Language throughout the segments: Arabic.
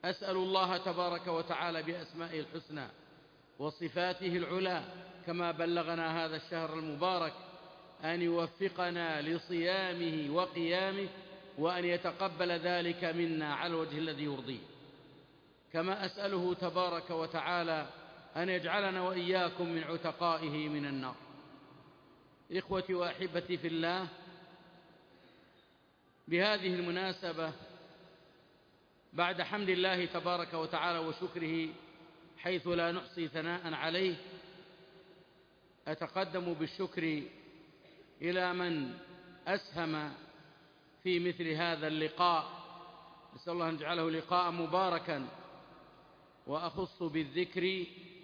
أسأل الله تبارك وتعالى بأسمائه الحسنى وصفاته العلى كما بلغنا هذا الشهر المبارك أن يوفقنا لصيامه وقيامه، وأن يتقبل ذلك منا على الوجه الذي يرضيه. كما أسأله تبارك وتعالى أن يجعلنا وإياكم من عتقائه من النار. إخوتي وأحبتي في الله، بهذه المناسبة بعد حمد الله تبارك وتعالى وشكره حيث لا نحصي ثناء عليه، أتقدم بالشكر إلى من أسهم في مثل هذا اللقاء، نسأل الله أن يجعله لقاء مباركا. وأخص بالذكر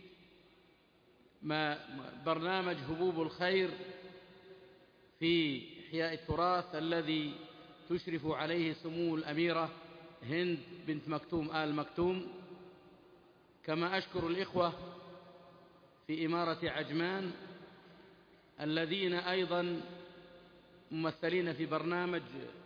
برنامج هبوب الخير في إحياء التراث الذي تشرف عليه سمو الأميرة هند بنت مكتوم آل مكتوم. كما أشكر الإخوة في إمارة عجمان الذين أيضا ممثلين في برنامج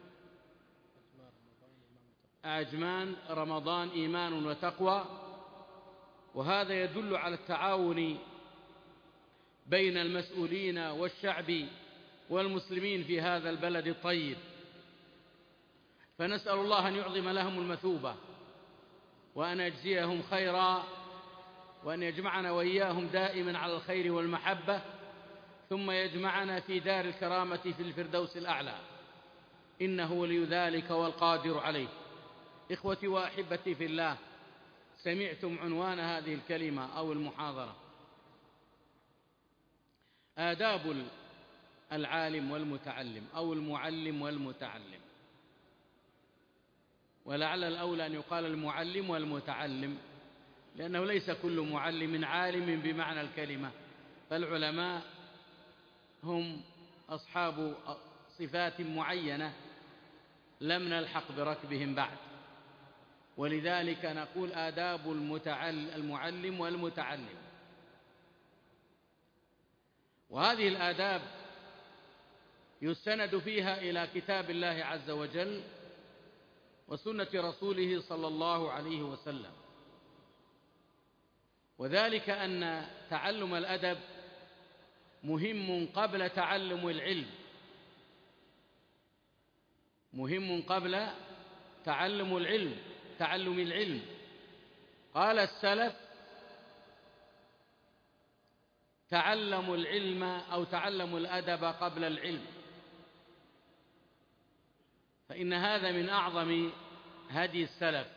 عجمان رمضان إيمان وتقوى، وهذا يدل على التعاون بين المسؤولين والشعب والمسلمين في هذا البلد الطيب، فنسأل الله أن يعظم لهم المثوبة وأن يجزيهم خيرا، وأن يجمعنا وإياهم دائما على الخير والمحبة، ثم يجمعنا في دار الكرامة في الفردوس الأعلى، إنه ولي ذلك والقادر عليه. إخوتي وأحبتي في الله، سمعتم عنوان هذه الكلمة أو المحاضرة: آداب العالم والمتعلم أو المعلم والمتعلم، ولعل الأولى أن يقال المعلم والمتعلم، لأنه ليس كل معلم عالم بمعنى الكلمة، فالعلماء هم أصحاب صفات معينة لم نلحق بركبهم بعد، ولذلك نقول آداب المعلم والمتعلم. وهذه الآداب يستند فيها إلى كتاب الله عز وجل وسنة رسوله صلى الله عليه وسلم، وذلك أن تعلم الأدب مهم قبل تعلم العلم، مهم قبل تعلم العلم. قال السلف: تعلموا العلم أو تعلموا الأدب قبل العلم، فإن هذا من أعظم هدي السلف،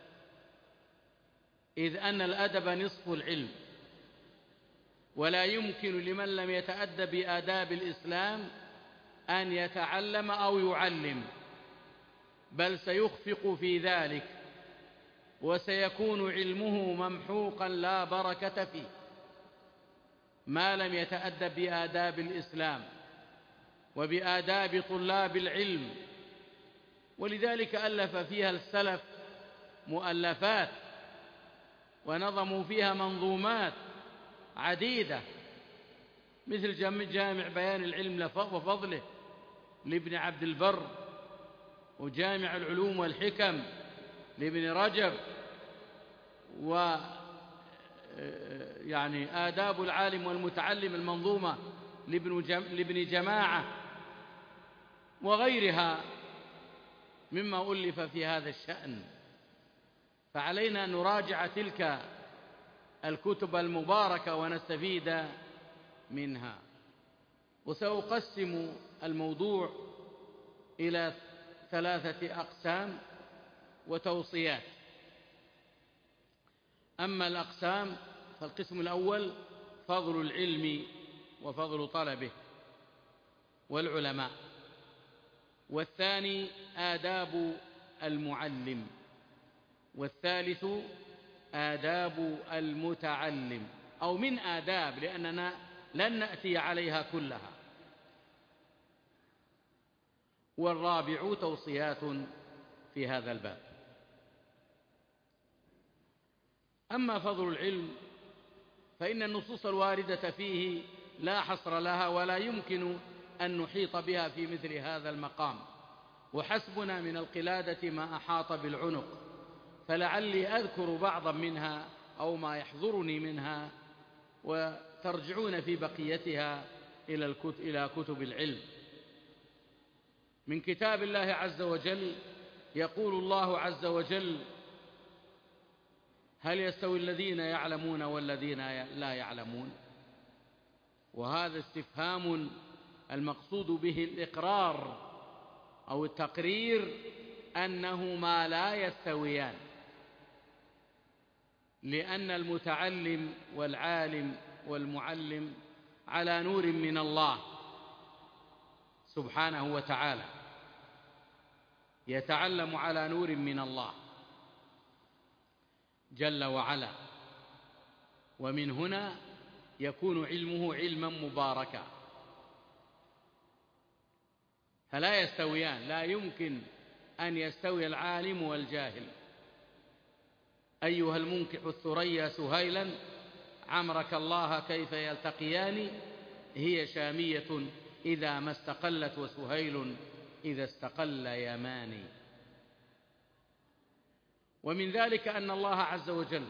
إذ أن الأدب نصف العلم، ولا يمكن لمن لم يتأدب بآداب الإسلام أن يتعلم أو يعلم، بل سيخفق في ذلك وسيكون علمه ممحوقا لا بركة فيه ما لم يتأدب بآداب الإسلام وبآداب طلاب العلم. ولذلك ألف فيها السلف مؤلفات ونظموا فيها منظومات عديدة، مثل جامع بيان العلم وفضله لابن عبد البر، وجامع العلوم والحكم لابن رجب، يعني آداب العالم والمتعلم المنظومة لابن جماعة، وغيرها مما ألف في هذا الشأن. فعلينا أن نراجع تلك الكتب المباركة ونستفيد منها. وسأقسم الموضوع إلى 3 أقسام وتوصيات. أما الأقسام فالقسم الأول فضل العلم وفضل طلبه والعلماء، والثاني آداب المعلم، والثالث آداب المتعلم، أو من آداب، لأننا لن نأتي عليها كلها، والرابع توصيات في هذا الباب. أما فضل العلم فإن النصوص الواردة فيه لا حصر لها، ولا يمكن أن نحيط بها في مثل هذا المقام، وحسبنا من القلادة ما أحاط بالعنق، فلعلي أذكر بعضا منها أو ما يحضرني منها، وترجعون في بقيتها إلى كتب العلم. من كتاب الله عز وجل يقول الله عز وجل: هل يستوي الذين يعلمون والذين لا يعلمون؟ وهذا استفهام المقصود به الإقرار أو التقرير أنهما لا يستويان، لأن المتعلم والعالم والمعلم على نور من الله سبحانه وتعالى، يتعلم على نور من الله جل وعلا، ومن هنا يكون علمه علما مباركا. فلا يستويان، لا يمكن أن يستوي العالم والجاهل. أيها المنكح الثريا سهيلا عمرك الله كيف يلتقيان، هي شامية إذا ما استقلت وسهيل إذا استقل يماني. ومن ذلك أن الله عز وجل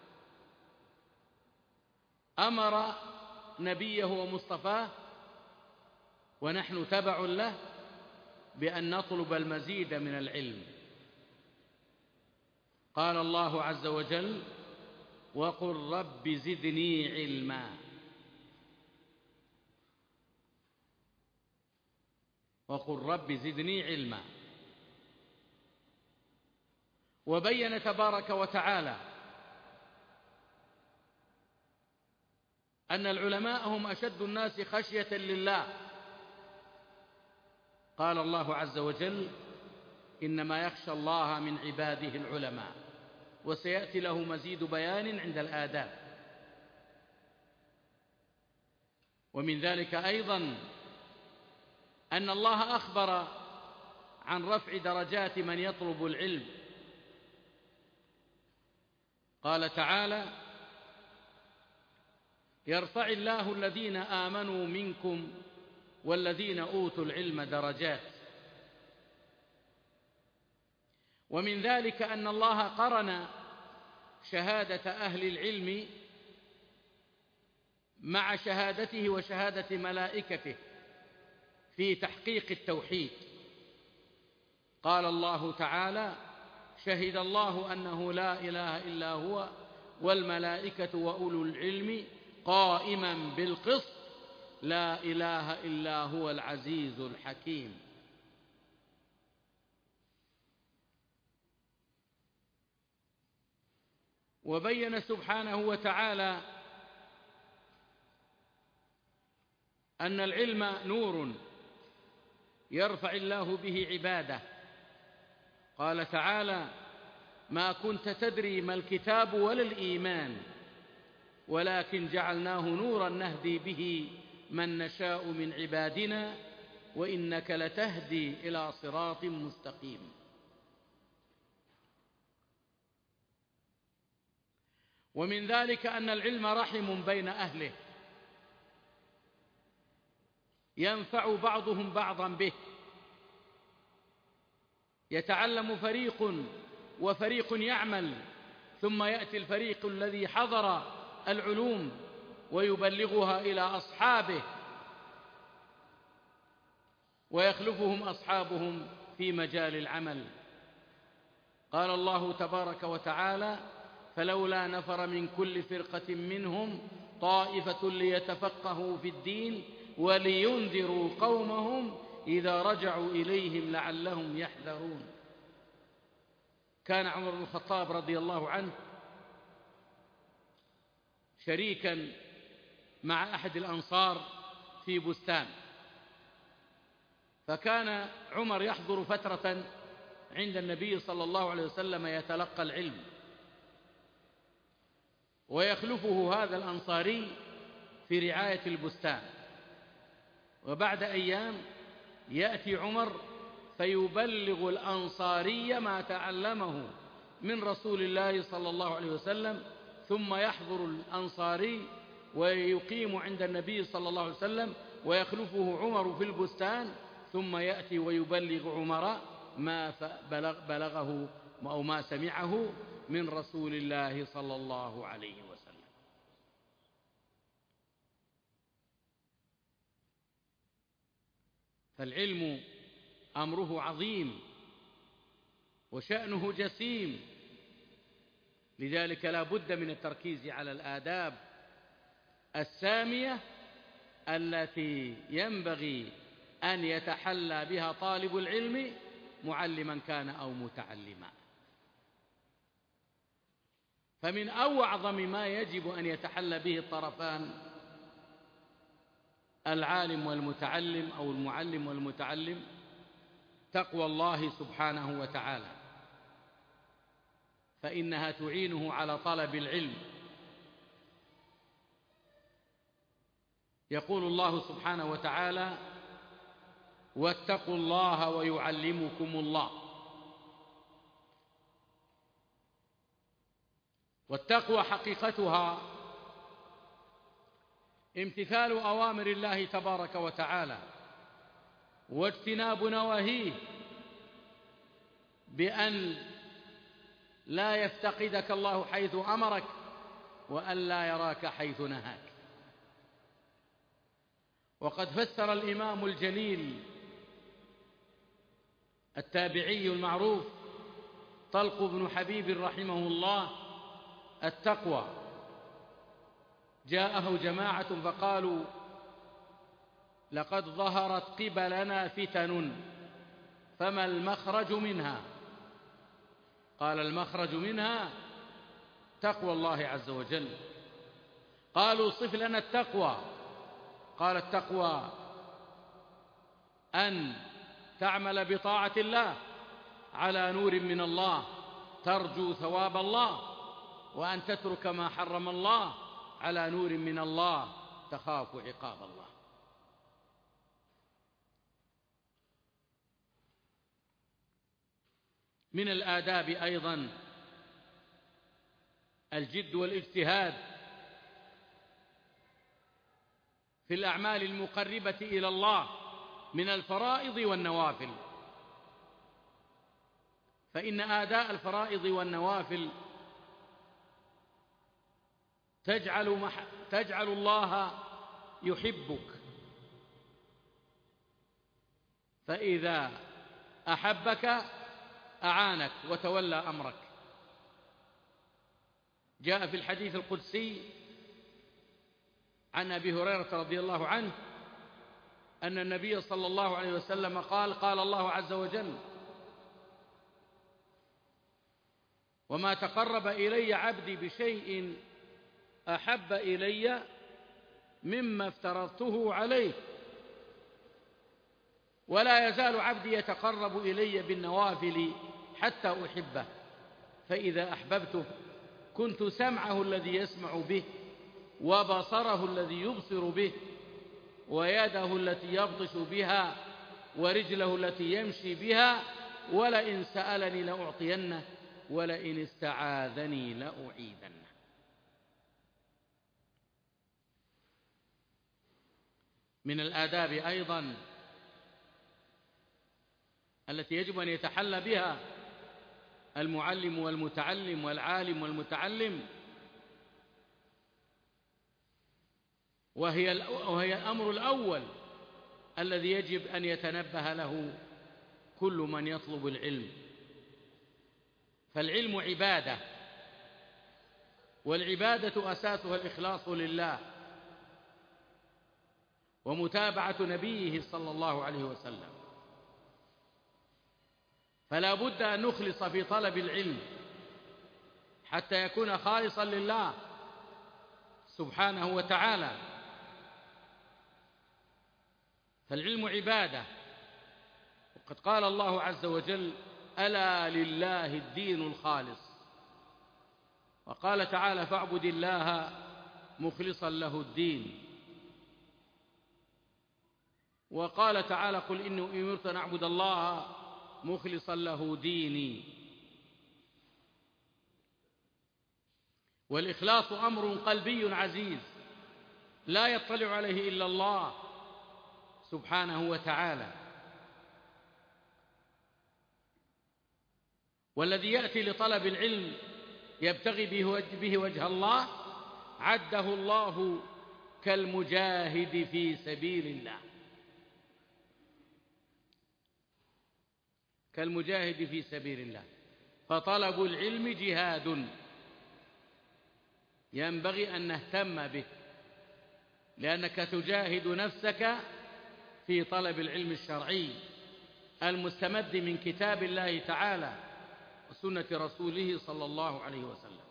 أمر نبيه ومصطفاه ونحن تبع له بأن نطلب المزيد من العلم. قال الله عز وجل: وقل رب زدني علما. وقل رب زدني علما. وبين تبارك وتعالى أن العلماء هم أشد الناس خشية لله. قال الله عز وجل: إنما يخشى الله من عباده العلماء. وسيأتي له مزيد بيان عند الآداب. ومن ذلك أيضا أن الله أخبر عن رفع درجات من يطلب العلم. قال تعالى: يرفع الله الذين آمنوا منكم والذين أوتوا العلم درجات. ومن ذلك أن الله قرن شهادة أهل العلم مع شهادته وشهادة ملائكته في تحقيق التوحيد. قال الله تعالى: شهد الله أنه لا إله إلا هو والملائكة وأولو العلم قائما بالقسط لا إله إلا هو العزيز الحكيم. وبين سبحانه وتعالى أن العلم نور يرفع الله به عباده. قال تعالى: ما كنت تدري ما الكتاب ولا الإيمان ولكن جعلناه نورا نهدي به من نشاء من عبادنا وإنك لتهدي إلى صراط مستقيم. ومن ذلك أن العلم رحم بين أهله، ينفع بعضهم بعضا به. يتعلم فريق وفريق يعمل، ثم يأتي الفريق الذي حضر العلوم ويبلغها إلى أصحابه، ويخلفهم أصحابهم في مجال العمل. قال الله تبارك وتعالى: فلولا نفر من كل فرقة منهم طائفة ليتفقهوا في الدين ولينذروا قومهم إذا رجعوا إليهم لعلهم يحذرون. كان عمر بن الخطاب رضي الله عنه شريكا مع أحد الأنصار في بستان، فكان عمر يحضر فترة عند النبي صلى الله عليه وسلم يتلقى العلم، ويخلفه هذا الأنصاري في رعاية البستان. وبعد أيام يأتي عمر فيبلغ الأنصاري ما تعلمه من رسول الله صلى الله عليه وسلم، ثم يحضر الأنصاري ويقيم عند النبي صلى الله عليه وسلم، ويخلفه عمر في البستان، ثم يأتي ويبلغ عمر ما بلغه أو ما سمعه من رسول الله صلى الله عليه وسلم. فالعلم أمره عظيم وشأنه جسيم، لذلك لا بد من التركيز على الآداب السامية التي ينبغي أن يتحلى بها طالب العلم معلما كان أو متعلما. فمن أعظم ما يجب أن يتحلى به الطرفان، العالم والمتعلم أو المعلم والمتعلم، تقوى الله سبحانه وتعالى، فإنها تعينه على طلب العلم. يقول الله سبحانه وتعالى: واتقوا الله ويعلمكم الله. والتقوى حقيقتها امتثال أوامر الله تبارك وتعالى واجتناب نواهيه، بأن لا يفتقدك الله حيث أمرك وأن لا يراك حيث نهاك. وقد فسر الإمام الجليل التابعي المعروف طلق بن حبيب رحمه الله التقوى. جاءه جماعة فقالوا: لقد ظهرت قبلنا فتن فما المخرج منها؟ قال: المخرج منها تقوى الله عز وجل. قالوا: صف لنا التقوى. قال: التقوى أن تعمل بطاعة الله على نور من الله ترجو ثواب الله، وأن تترك ما حرم الله على نور من الله تخاف عقاب الله. من الآداب أيضا الجد والاجتهاد في الأعمال المقربة إلى الله من الفرائض والنوافل، فإن آداء الفرائض والنوافل تجعل الله يحبك، فإذا أحبك أعانك وتولى أمرك. جاء في الحديث القدسي عن أبي هريرة رضي الله عنه أن النبي صلى الله عليه وسلم قال: قال الله عز وجل: وما تقرب إلي عبدي بشيء أحب إلي مما افترضته عليه، ولا يزال عبدي يتقرب إلي بالنوافل حتى أحبه، فإذا أحببته كنت سمعه الذي يسمع به، وبصره الذي يبصر به، ويده التي يبطش بها، ورجله التي يمشي بها، ولئن سألني لأعطينه، ولئن استعاذني لأعيذنه. من الآداب أيضا التي يجب أن يتحلى بها المعلم والمتعلم والعالم والمتعلم، وهي الأمر الأول الذي يجب أن يتنبه له كل من يطلب العلم. فالعلم عبادة، والعبادة أساسها الإخلاص لله ومتابعة نبيه صلى الله عليه وسلم. فلا بد أن نخلص في طلب العلم حتى يكون خالصا لله سبحانه وتعالى. فالعلم عبادة، وقد قال الله عز وجل: ألا لله الدين الخالص. وقال تعالى: فاعبد الله مخلصا له الدين. وقال تعالى: قل إني أمرت أن أعبد الله مخلصا له ديني. والإخلاص أمر قلبي عزيز لا يطلع عليه إلا الله سبحانه وتعالى. والذي يأتي لطلب العلم يبتغي به وجه الله عده الله كالمجاهد في سبيل الله، كالمجاهد في سبيل الله. فطلب العلم جهاد ينبغي أن نهتم به، لأنك تجاهد نفسك في طلب العلم الشرعي المستمد من كتاب الله تعالى وسنة رسوله صلى الله عليه وسلم.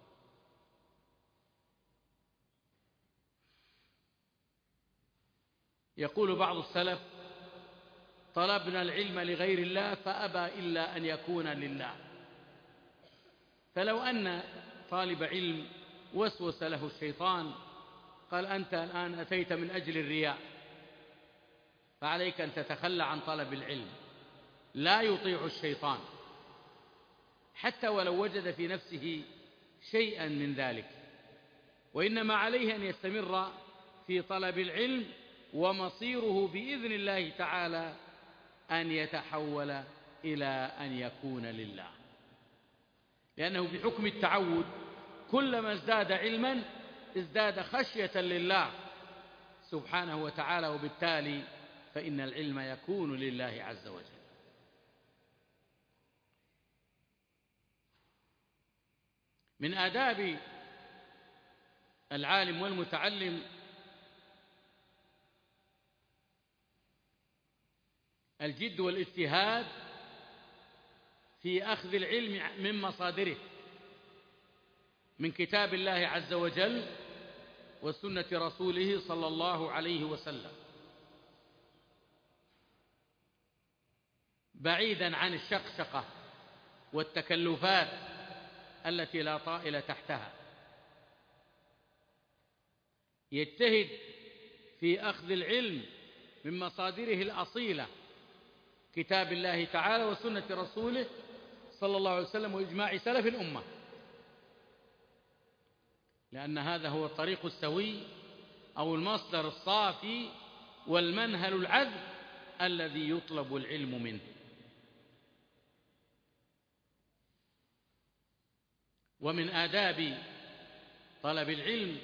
يقول بعض السلف: طلبنا العلم لغير الله فأبى إلا أن يكون لله. فلو أن طالب علم وسوس له الشيطان قال: أنت الآن أتيت من أجل الرياء، فعليك أن تتخلى عن طلب العلم. لا يطيع الشيطان حتى ولو وجد في نفسه شيئا من ذلك، وإنما عليه أن يستمر في طلب العلم، ومصيره بإذن الله تعالى أن يتحول إلى أن يكون لله، لأنه بحكم التعود كلما ازداد علما ازداد خشية لله سبحانه وتعالى، وبالتالي فإن العلم يكون لله عز وجل. من آداب العالم والمتعلم الجد والاجتهاد في أخذ العلم من مصادره، من كتاب الله عز وجل وسنة رسوله صلى الله عليه وسلم، بعيدا عن الشقشقة والتكلفات التي لا طائل تحتها. يجتهد في أخذ العلم من مصادره الأصيلة، كتاب الله تعالى وسنة رسوله صلى الله عليه وسلم وإجماع سلف الأمة، لأن هذا هو الطريق السوي أو المصدر الصافي والمنهل العذب الذي يطلب العلم منه. ومن آداب طلب العلم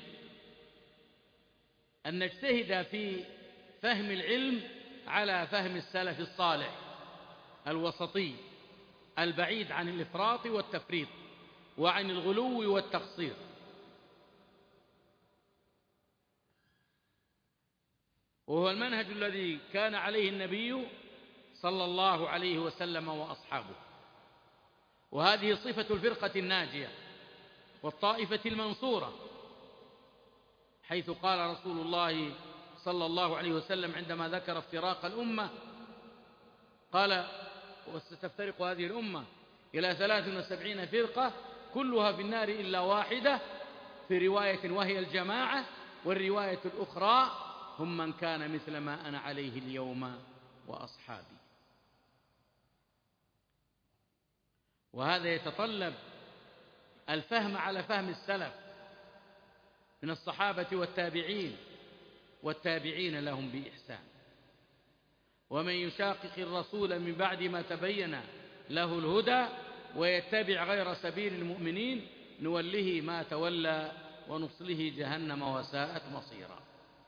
أن نجتهد في فهم العلم على فهم السلف الصالح الوسطي البعيد عن الإفراط والتفريط وعن الغلو والتقصير. وهو المنهج الذي كان عليه النبي صلى الله عليه وسلم وأصحابه، وهذه صفة الفرقة الناجية والطائفة المنصورة، حيث قال رسول الله صلى الله عليه وسلم عندما ذكر افتراق الأمة قال: وستفترق هذه الأمة إلى 73 فرقة كلها في النار إلا واحدة، في رواية وهي الجماعة، والرواية الأخرى هم من كان مثل ما أنا عليه اليوم وأصحابي. وهذا يتطلب الفهم على فهم السلف من الصحابة والتابعين والتابعين لهم بإحسان. ومن يشاقق الرسول من بعد ما تبين له الهدى ويتبع غير سبيل المؤمنين نوله ما تولى ونصله جهنم وساءت مصيرا.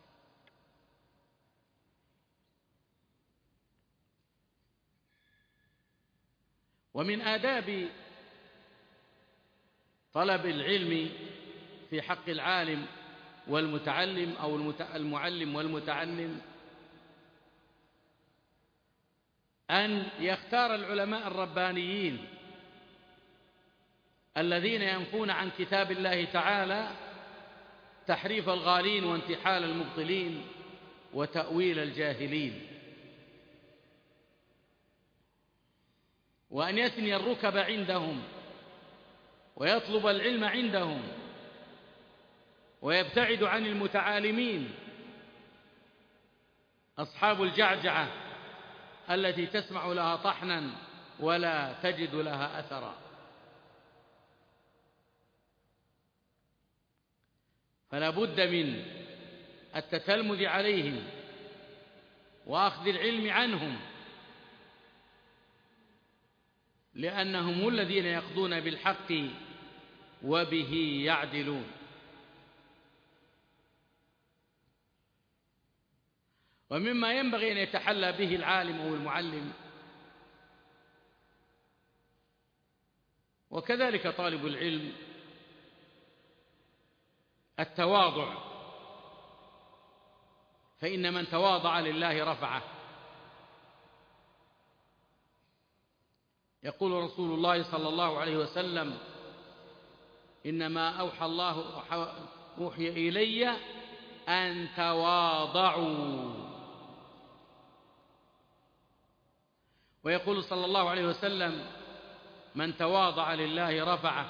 ومن آداب طلب العلم في حق العالم والمتعلم أو المعلم والمتعلم أن يختار العلماء الربانيين الذين ينفون عن كتاب الله تعالى تحريف الغالين وانتحال المبطلين وتأويل الجاهلين، وأن يثني الركب عندهم ويطلب العلم عندهم ويبتعد عن المتعالمين أصحاب الجعجعة التي تسمع لها طحنا ولا تجد لها أثرا. فلا بد من التتلمذ عليهم وأخذ العلم عنهم لأنهم الذين يقضون بالحق وبه يعدلون. ومما ينبغي أن يتحلى به العالم أو المعلم وكذلك طالب العلم التواضع، فإن من تواضع لله رفعه. يقول رسول الله صلى الله عليه وسلم: إنما أوحي إلي أن تواضعوا. ويقول صلى الله عليه وسلم: من تواضع لله رفعه.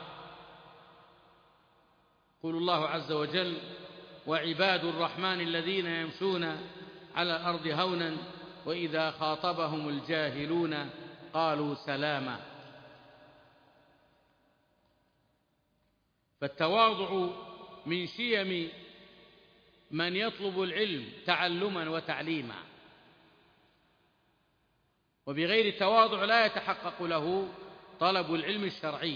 يقول الله عز وجل: وعباد الرحمن الذين يمشون على الأرض هونا وإذا خاطبهم الجاهلون قالوا سلاما. فالتواضع من شيم من يطلب العلم تعلما وتعليما، وبغير التواضع لا يتحقق له طلب العلم الشرعي،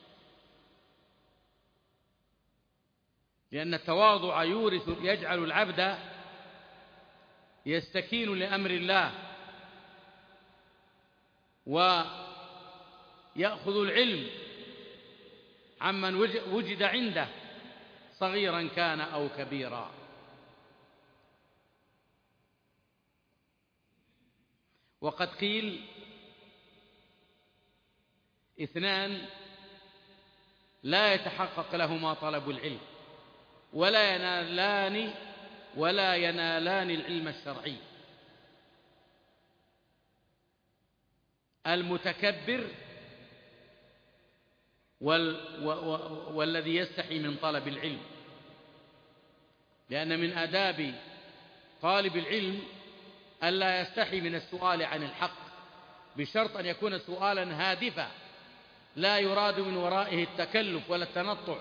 لأن التواضع يجعل العبد يستكين لأمر الله ويأخذ العلم عمن وجد عنده صغيرا كان أو كبيرا. وقد قيل: اثنان لا يتحقق لهما طلب العلم ولا ينالان العلم الشرعي: المتكبر والذي يستحي من طلب العلم. لأن من آداب طالب العلم ألا يستحي من السؤال عن الحق، بشرط أن يكون سؤالا هادفا لا يراد من ورائه التكلف ولا التنطع.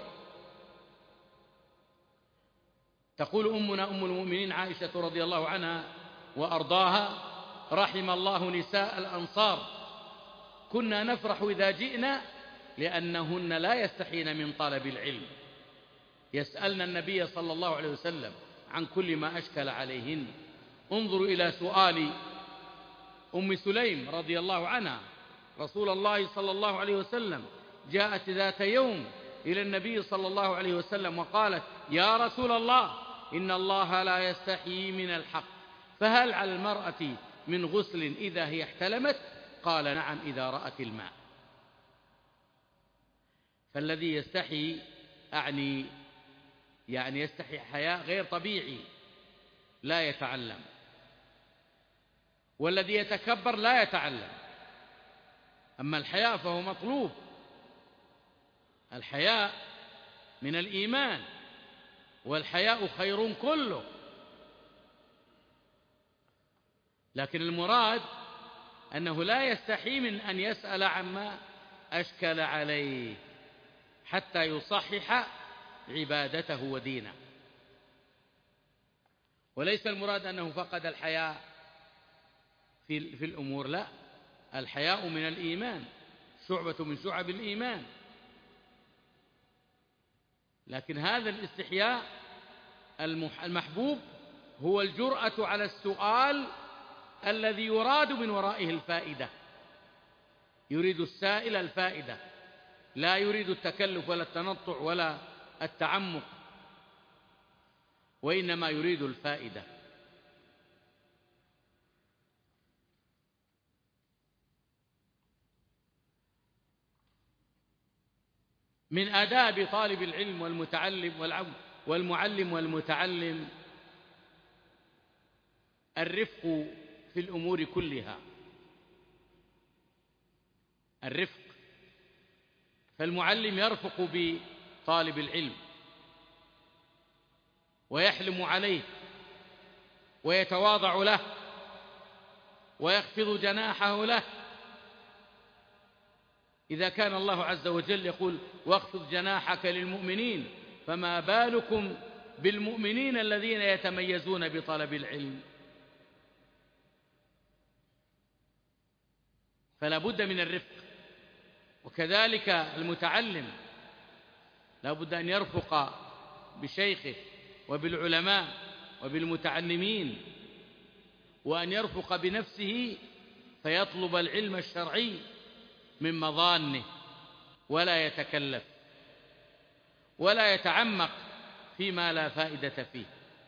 تقول أمنا أم المؤمنين عائشة رضي الله عنها وأرضاها: رحم الله نساء الأنصار كنا نفرح إذا جئنا لأنهن لا يستحين من طلب العلم، يسألن النبي صلى الله عليه وسلم عن كل ما أشكل عليهن. انظروا إلى سؤال أم سليم رضي الله عنها رسول الله صلى الله عليه وسلم، جاءت ذات يوم إلى النبي صلى الله عليه وسلم وقالت: يا رسول الله، إن الله لا يستحيي من الحق، فهل على المرأة من غسل إذا هي احتلمت؟ قال: نعم، إذا رأت الماء. فالذي يستحي يعني يستحي حياء غير طبيعي لا يتعلم، والذي يتكبر لا يتعلم. أما الحياء فهو مطلوب، الحياء من الإيمان، والحياء خير كله. لكن المراد أنه لا يستحي من أن يسأل عما أشكل عليه حتى يصحح عبادته ودينه. وليس المراد أنه فقد الحياء في الأمور، لا، الحياء من الإيمان، شعبة من شعب الإيمان. لكن هذا الاستحياء المحبوب هو الجرأة على السؤال الذي يراد من ورائه الفائدة. يريد السائل الفائدة، لا يريد التكلف ولا التنطع ولا التعمق، وإنما يريد الفائدة. من آداب طالب العلم والمعلم والمتعلم الرفق في الأمور كلها، الرفق. فالمعلم يرفق بطالب العلم ويحلم عليه ويتواضع له ويخفض جناحه له. إذا كان الله عز وجل يقول: واخفض جناحك للمؤمنين، فما بالكم بالمؤمنين الذين يتميزون بطلب العلم؟ فلا بد من الرفق وكذلك المتعلم لا بد أن يرفق بشيخه وبالعلماء وبالمتعلمين، وأن يرفق بنفسه فيطلب العلم الشرعي من مظانه، ولا يتكلف ولا يتعمق فيما لا فائدة فيه.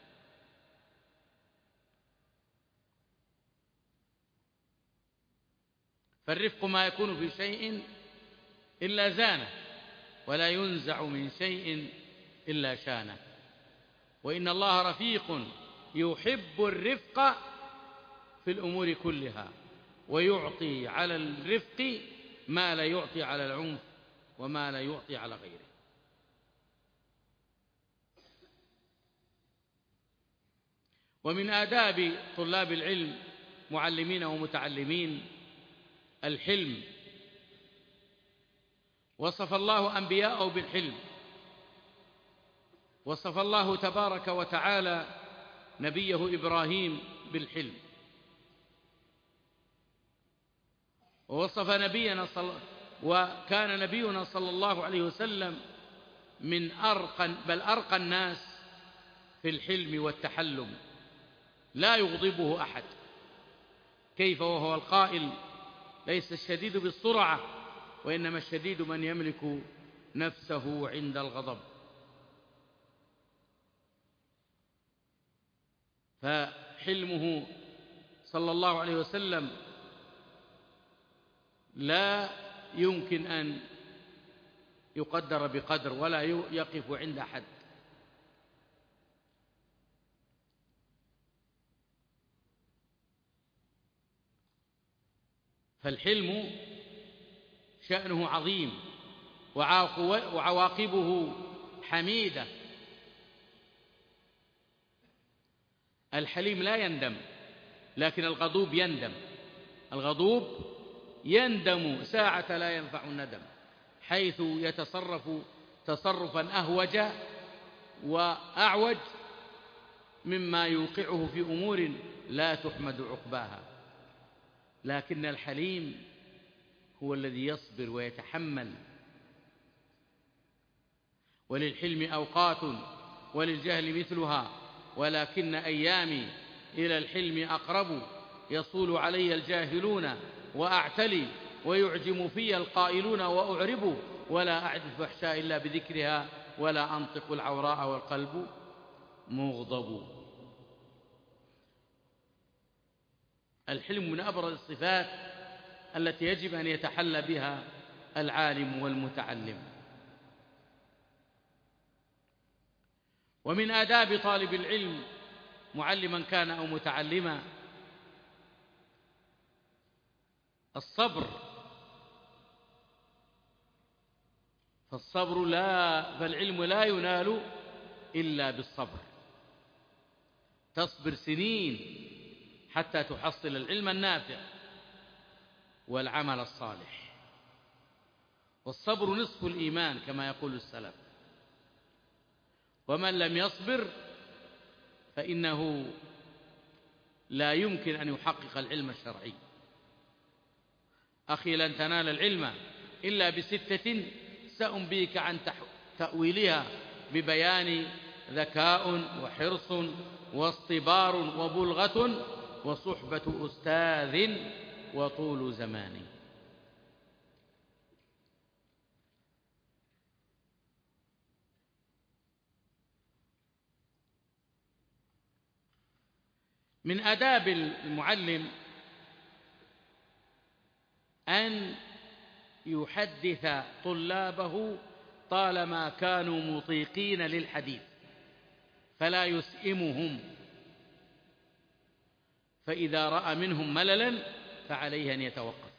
فالرفق ما يكون في شيء إلا زانه، ولا ينزع من شيء إلا شانه. وإن الله رفيق يحب الرفق في الأمور كلها، ويعطي على الرفق ما لا يعطي على العنف وما لا يعطي على غيره. ومن آداب طلاب العلم معلمين ومتعلمين الحلم. وصف الله أنبياءه بالحلم، وصف الله تبارك وتعالى نبيه إبراهيم بالحلم، ووصف وكان نبينا صلى الله عليه وسلم من أرقى الناس في الحلم والتحلم، لا يغضبه أحد. كيف وهو القائل: ليس الشديد بالسرعة، وإنما الشديد من يملك نفسه عند الغضب. فحلمه صلى الله عليه وسلم لا يمكن أن يقدر بقدر، ولا يقف عند حد. فالحلم شأنه عظيم، وعواقبه حميدة. الحليم لا يندم، لكن الغضوب يندم. الغضوب يندم ساعة لا ينفع الندم، حيث يتصرف تصرفا أهوج وأعوج مما يوقعه في أمور لا تحمد عقباها. لكن الحليم هو الذي يصبر ويتحمل. وللحلم أوقات وللجهل مثلها، ولكن أيامي إلى الحلم أقرب. يصول علي الجاهلون وأعتلي، ويعجم في القائلون وأعرب. ولا أعد الفحشاء إلا بذكرها، ولا أنطق العوراء والقلب مغضب. الحلم من أبرز الصفات التي يجب أن يتحلى بها العالم والمتعلم. ومن آداب طالب العلم معلما كان أو متعلما الصبر. فالعلم لا ينال إلا بالصبر. تصبر سنين حتى تحصل العلم النافع والعمل الصالح. والصبر نصف الإيمان كما يقول السلف. ومن لم يصبر فإنه لا يمكن أن يحقق العلم الشرعي. أخي لن تنال العلم إلا بستة سأنبيك عن تأويلها ببيان: ذكاء، وحرص، واصطبار، وبلغة، وصحبة أستاذ، وطول زمان. من آداب المعلم أن يحدث طلابه طالما كانوا مطيقين للحديث، فلا يسئمهم. فإذا رأى منهم مللا فعليه أن يتوقف.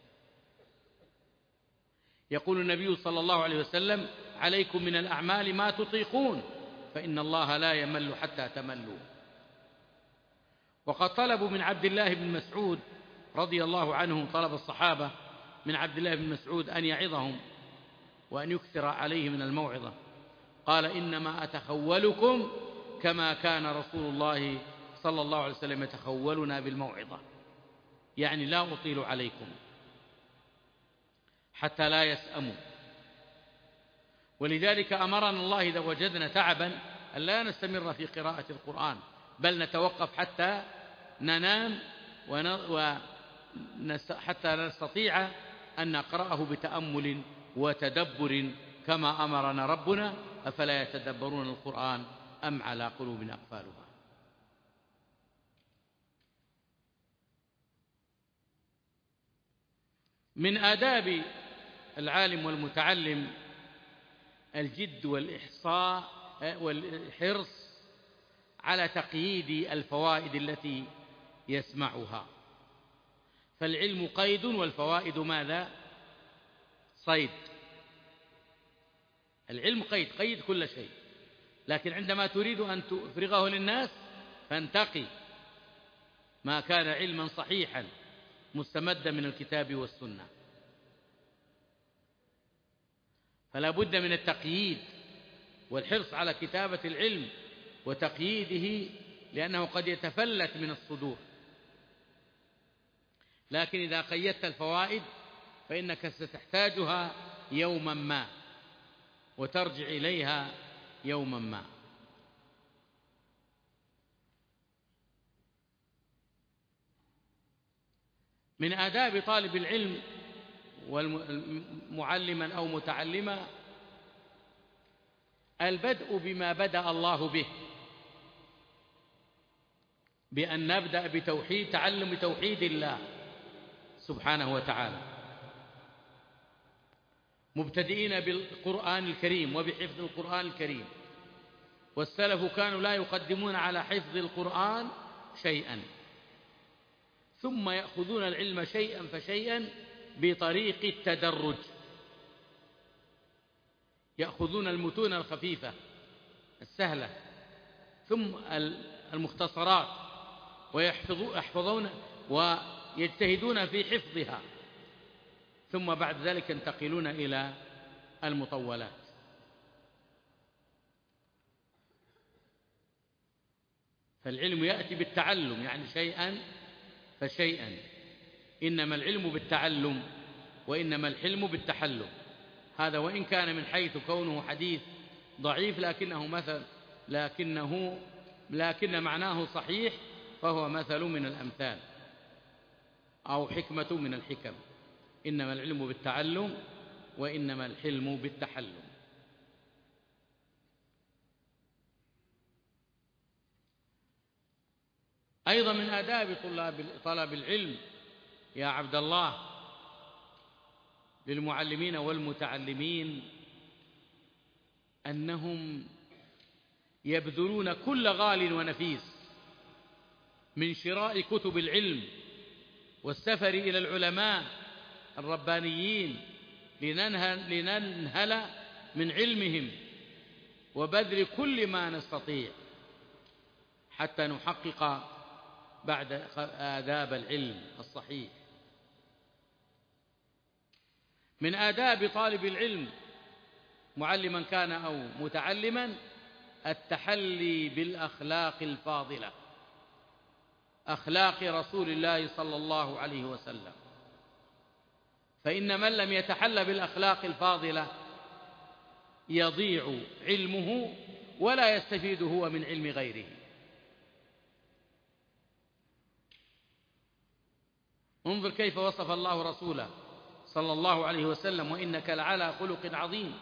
يقول النبي صلى الله عليه وسلم: عليكم من الأعمال ما تطيقون، فإن الله لا يمل حتى تملوا. وقد طلبوا من عبد الله بن مسعود رضي الله عنه، طلب الصحابة من عبد الله بن مسعود أن يعظهم وأن يكثر عليه من الموعظة. قال: إنما أتخولكم كما كان رسول الله صلى الله عليه وسلم يتخولنا بالموعظة، يعني لا أطيل عليكم. حتى لا يسأموا. ولذلك أمرنا الله إذا وجدنا تعبا أن لا نستمر في قراءة القرآن، بل نتوقف حتى ننام حتى نستطيع أن نقرأه بتأمل وتدبر كما أمرنا ربنا: أفلا يتدبرون القرآن أم على قلوب أقفالها. من آداب العالم والمتعلم الجد والإحصاء والحرص على تقييد الفوائد التي يسمعها، فالعلم قيد والفوائد ماذا؟ صيد. العلم قيد كل شيء، لكن عندما تريد أن تفرغه للناس فانتقي ما كان علما صحيحا مستمدا من الكتاب والسنة. فلا بد من التقييد والحرص على كتابة العلم وتقييده، لأنه قد يتفلت من الصدور. لكن إذا قيدت الفوائد فإنك ستحتاجها يوما ما وترجع إليها يوما ما. من آداب طالب العلم معلما أو متعلما البدء بما بدأ الله به، بأن نبدأ تعلم توحيد الله سبحانه وتعالى، مبتدئين بالقرآن الكريم وبحفظ القرآن الكريم. والسلف كانوا لا يقدمون على حفظ القرآن شيئا، ثم يأخذون العلم شيئا فشيئا بطريق التدرج. يأخذون المتون الخفيفة السهلة ثم المختصرات ويحفظون ويجتهدون في حفظها، ثم بعد ذلك ينتقلون إلى المطولات. فالعلم يأتي بالتعلم، يعني شيئا فشيئا. إنما العلم بالتعلم وإنما الحلم بالتحلم. هذا وإن كان من حيث كونه حديث ضعيف لكن معناه صحيح، فهو مثل من الأمثال أو حكمة من الحكم. إنما العلم بالتعلم وإنما الحلم بالتحلم. أيضا من آداب طلب العلم يا عبد الله للمعلمين والمتعلمين أنهم يبذلون كل غال ونفيس من شراء كتب العلم والسفر إلى العلماء الربانيين لننهل من علمهم، وبذل كل ما نستطيع حتى نحقق بعد آداب العلم الصحيح. من آداب طالب العلم معلما كان أو متعلما التحلي بالأخلاق الفاضلة، أخلاق رسول الله صلى الله عليه وسلم. فإن من لم يتحل بالأخلاق الفاضلة يضيع علمه ولا يستفيد هو من علم غيره. انظر كيف وصف الله رسوله صلى الله عليه وسلم: وإنك لعلى خلق عظيم.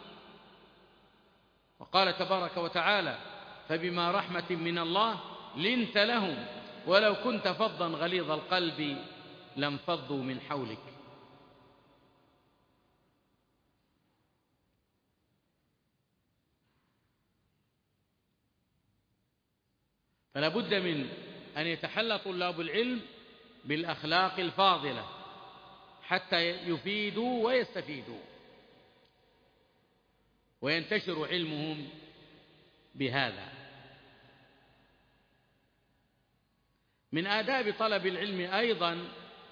وقال تبارك وتعالى: فبما رحمة من الله لنت لهم ولو كنت فظا غليظ القلب لانفضوا من حولك. فلا بد من أن يتحلى طلاب العلم بالأخلاق الفاضلة حتى يفيدوا ويستفيدوا وينتشر علمهم بهذا. من آداب طلب العلم أيضا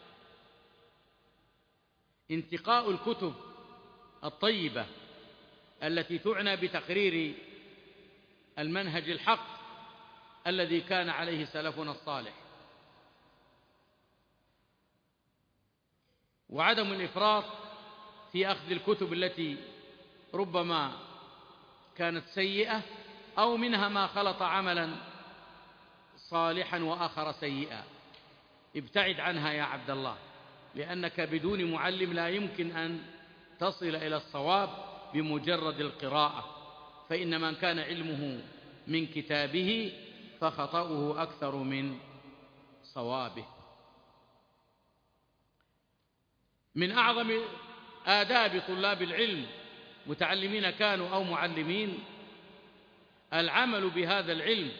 انتقاء الكتب الطيبة التي تعنى بتقرير المنهج الحق الذي كان عليه سلفنا الصالح، وعدم الإفراط في أخذ الكتب التي ربما كانت سيئة، أو منها ما خلط عملا صالحا وآخر سيئا. ابتعد عنها يا عبد الله، لأنك بدون معلم لا يمكن أن تصل إلى الصواب بمجرد القراءة، فإن من كان علمه من كتابه فخطأه أكثر من صوابه. من أعظم آداب طلاب العلم، متعلمين كانوا أو معلمين، العمل بهذا العلم،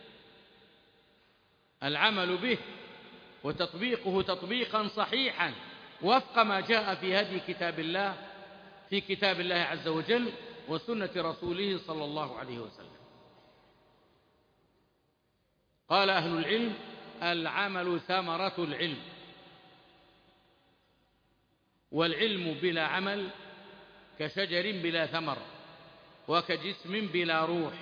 العمل به وتطبيقه تطبيقا صحيحا وفق ما جاء في هدي كتاب الله، في كتاب الله عز وجل وسنة رسوله صلى الله عليه وسلم. قال أهل العلم: العمل ثمرة العلم، والعلم بلا عمل كشجر بلا ثمر وكجسم بلا روح.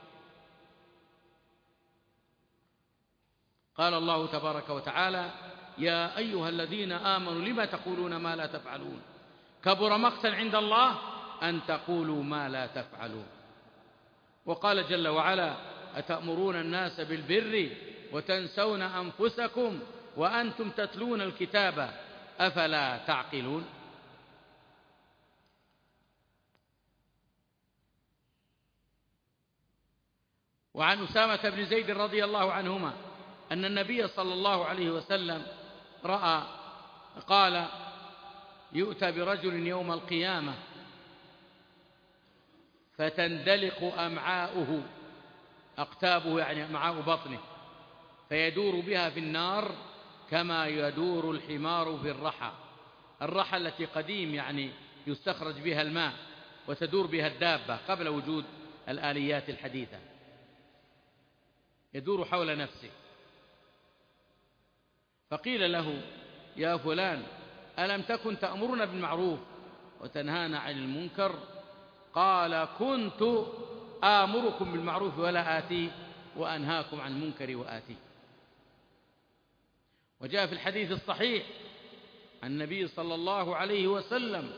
قال الله تبارك وتعالى: يا أيها الذين آمنوا لما تقولون ما لا تفعلون كبر مقتا عند الله أن تقولوا ما لا تفعلون. وقال جل وعلا: أتأمرون الناس بالبر وتنسون أنفسكم وأنتم تتلون الكتاب أفلا تعقلون. وعن أسامة بن زيد رضي الله عنهما أن النبي صلى الله عليه وسلم قال: يؤتى برجل يوم القيامة فتندلق أمعاؤه، أقتابه يعني أمعاء بطنه، فيدور بها في النار كما يدور الحمار في الرحى. الرحى التي قديم يعني يستخرج بها الماء وتدور بها الدابة قبل وجود الآليات الحديثة، يدور حول نفسه. فقيل له: يا فلان، ألم تكن تأمرنا بالمعروف وتنهانا عن المنكر؟ قال: كنت آمركم بالمعروف ولا آتيه وأنهاكم عن المنكر وآتيه. وجاء في الحديث الصحيح عن النبي صلى الله عليه وسلم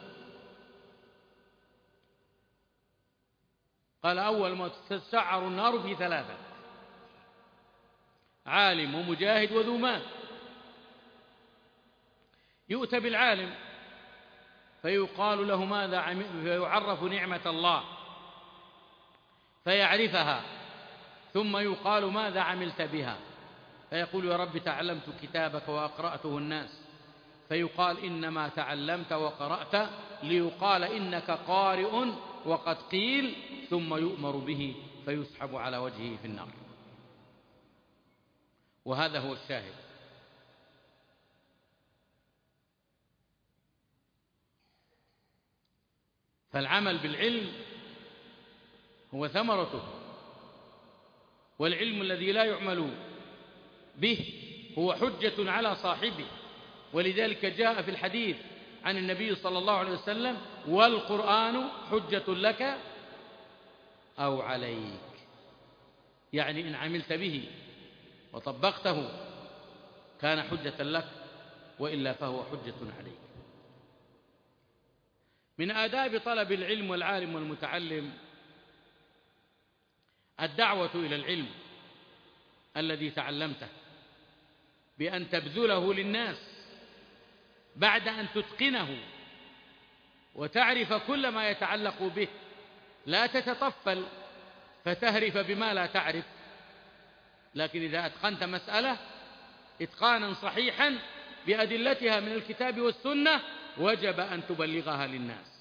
قال: أول ما تسعر النار في ثلاثة: عالم ومجاهد وذو مال. يؤتى بالعالم فيقال له: ماذا عمل؟ فيعرف نعمة الله فيعرفها، ثم يقال: ماذا عملت بها؟ فيقول: يا رب تعلمت كتابك وأقرأته الناس. فيقال: إنما تعلمت وقرأت ليقال إنك قارئ وقد قيل، ثم يؤمر به فيسحب على وجهه في النار. وهذا هو الشاهد. فالعمل بالعلم هو ثمرته، والعلم الذي لا يعمل به هو حجة على صاحبه. ولذلك جاء في الحديث عن النبي صلى الله عليه وسلم: والقرآن حجة لك أو عليك. يعني إن عملت به وطبقته كان حجة لك، وإلا فهو حجة عليك. من آداب طلب العلم والعالم والمتعلم الدعوة إلى العلم الذي تعلمته، بأن تبذله للناس بعد أن تتقنه وتعرف كل ما يتعلق به. لا تتطفل فتهرف بما لا تعرف، لكن إذا أتقنت مسألة إتقانا صحيحا بأدلتها من الكتاب والسنة وجب أن تبلغها للناس،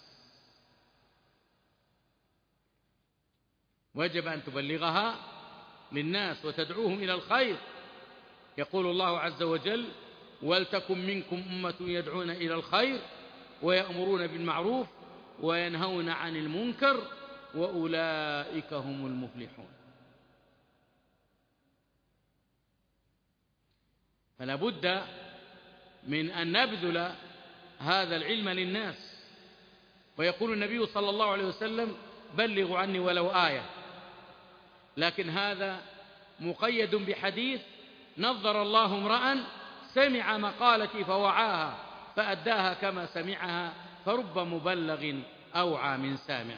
وجب أن تبلغها للناس وتدعوهم إلى الخير. يقول الله عز وجل: ولتكن منكم أمة يدعون إلى الخير ويأمرون بالمعروف وينهون عن المنكر وأولئك هم المفلحون. فلا بد من أن نبذل هذا العلم للناس. ويقول النبي صلى الله عليه وسلم: بلغوا عني ولو آية. لكن هذا مقيد بحديث: نظر الله امرأ سمع مقالتي فوعاها فأداها كما سمعها فرب مبلغ أوعى من سامع.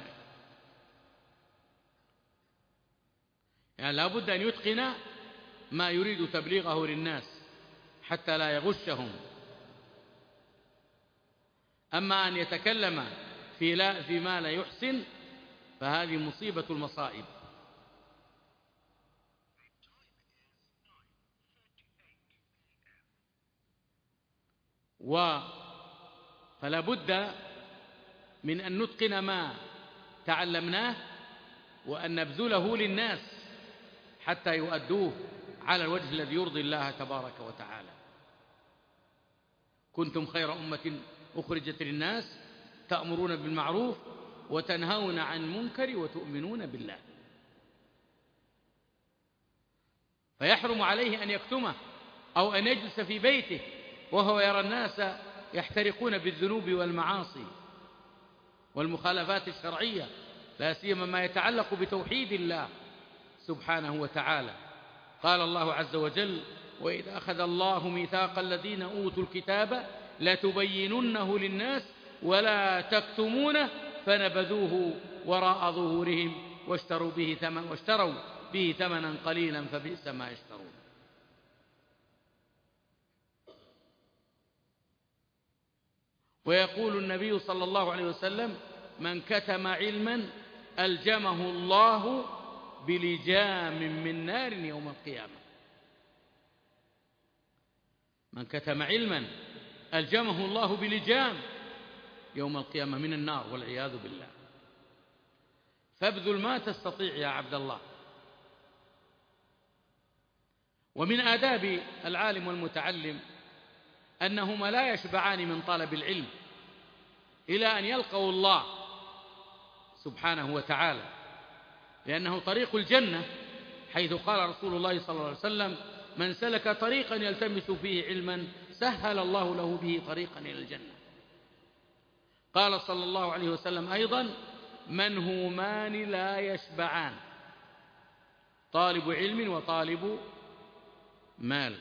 يعني لا بد أن يتقن ما يريد تبليغه للناس حتى لا يغشهم. أما أن يتكلم فيما لا يحسن فهذه مصيبة المصائب. فلا بد من أن نتقن ما تعلمناه وأن نبذله للناس حتى يؤدوه على الوجه الذي يرضي الله تبارك وتعالى. كنتم خير أمة أخرجت للناس تأمرون بالمعروف وتنهون عن المنكر وتؤمنون بالله. فيحرم عليه أن يكتمه أو أن يجلس في بيته وهو يرى الناس يحترقون بالذنوب والمعاصي والمخالفات الشرعية، لا سيما ما يتعلق بتوحيد الله سبحانه وتعالى. قال الله عز وجل: وإذ أخذ الله ميثاق الذين أوتوا الكتاب لتبيننه للناس ولا تكتمونه فنبذوه وراء ظهورهم واشتروا به ثمنا قليلا فبئس ما يشترون. ويقول النبي صلى الله عليه وسلم: من كتم علما ألجمه الله بلجام من نار يوم القيامة. من كتم علما ألجمه الله بلجام يوم القيامة من النار والعياذ بالله. فابذل ما تستطيع يا عبد الله. ومن آداب العالم والمتعلم أنهما لا يشبعان من طلب العلم إلى أن يلقوا الله سبحانه وتعالى، لأنه طريق الجنة، حيث قال رسول الله صلى الله عليه وسلم: من سلك طريقا يلتمس فيه علما سهل الله له به طريقا إلى الجنة. قال صلى الله عليه وسلم أيضا: منهومان لا يشبعان، طالب علم وطالب مال.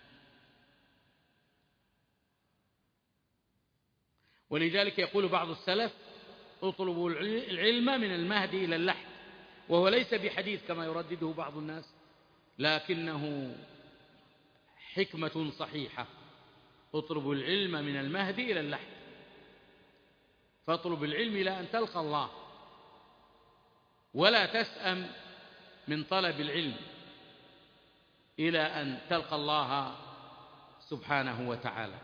ولذلك يقول بعض السلف: اطلبوا العلم من المهد إلى اللحد، وهو ليس بحديث كما يردده بعض الناس، لكنه حكمة صحيحة. اطلبوا العلم من المهد إلى اللحد، فاطلب العلم إلى أن تلقى الله، ولا تسأم من طلب العلم إلى أن تلقى الله سبحانه وتعالى.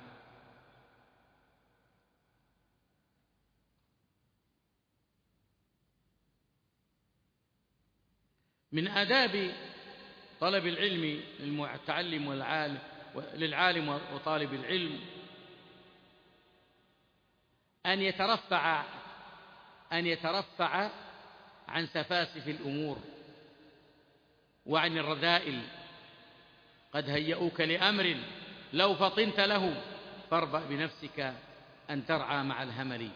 من آداب طلب العلم للمتعلم للعالم وطالب العلم أن يترفع عن سفاسف الأمور وعن الرذائل. قد هيئوك لأمر لو فطنت له فاربأ بنفسك أن ترعى مع الهمل.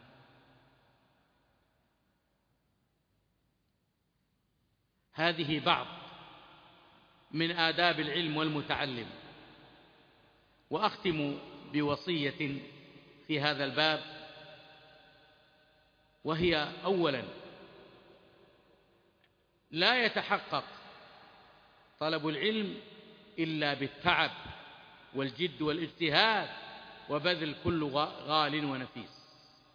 هذه بعض من آداب العلم والمتعلم. وأختم بوصية في هذا الباب، وهي: أولا، لا يتحقق طلب العلم إلا بالتعب والجد والاجتهاد وبذل كل غال ونفيس.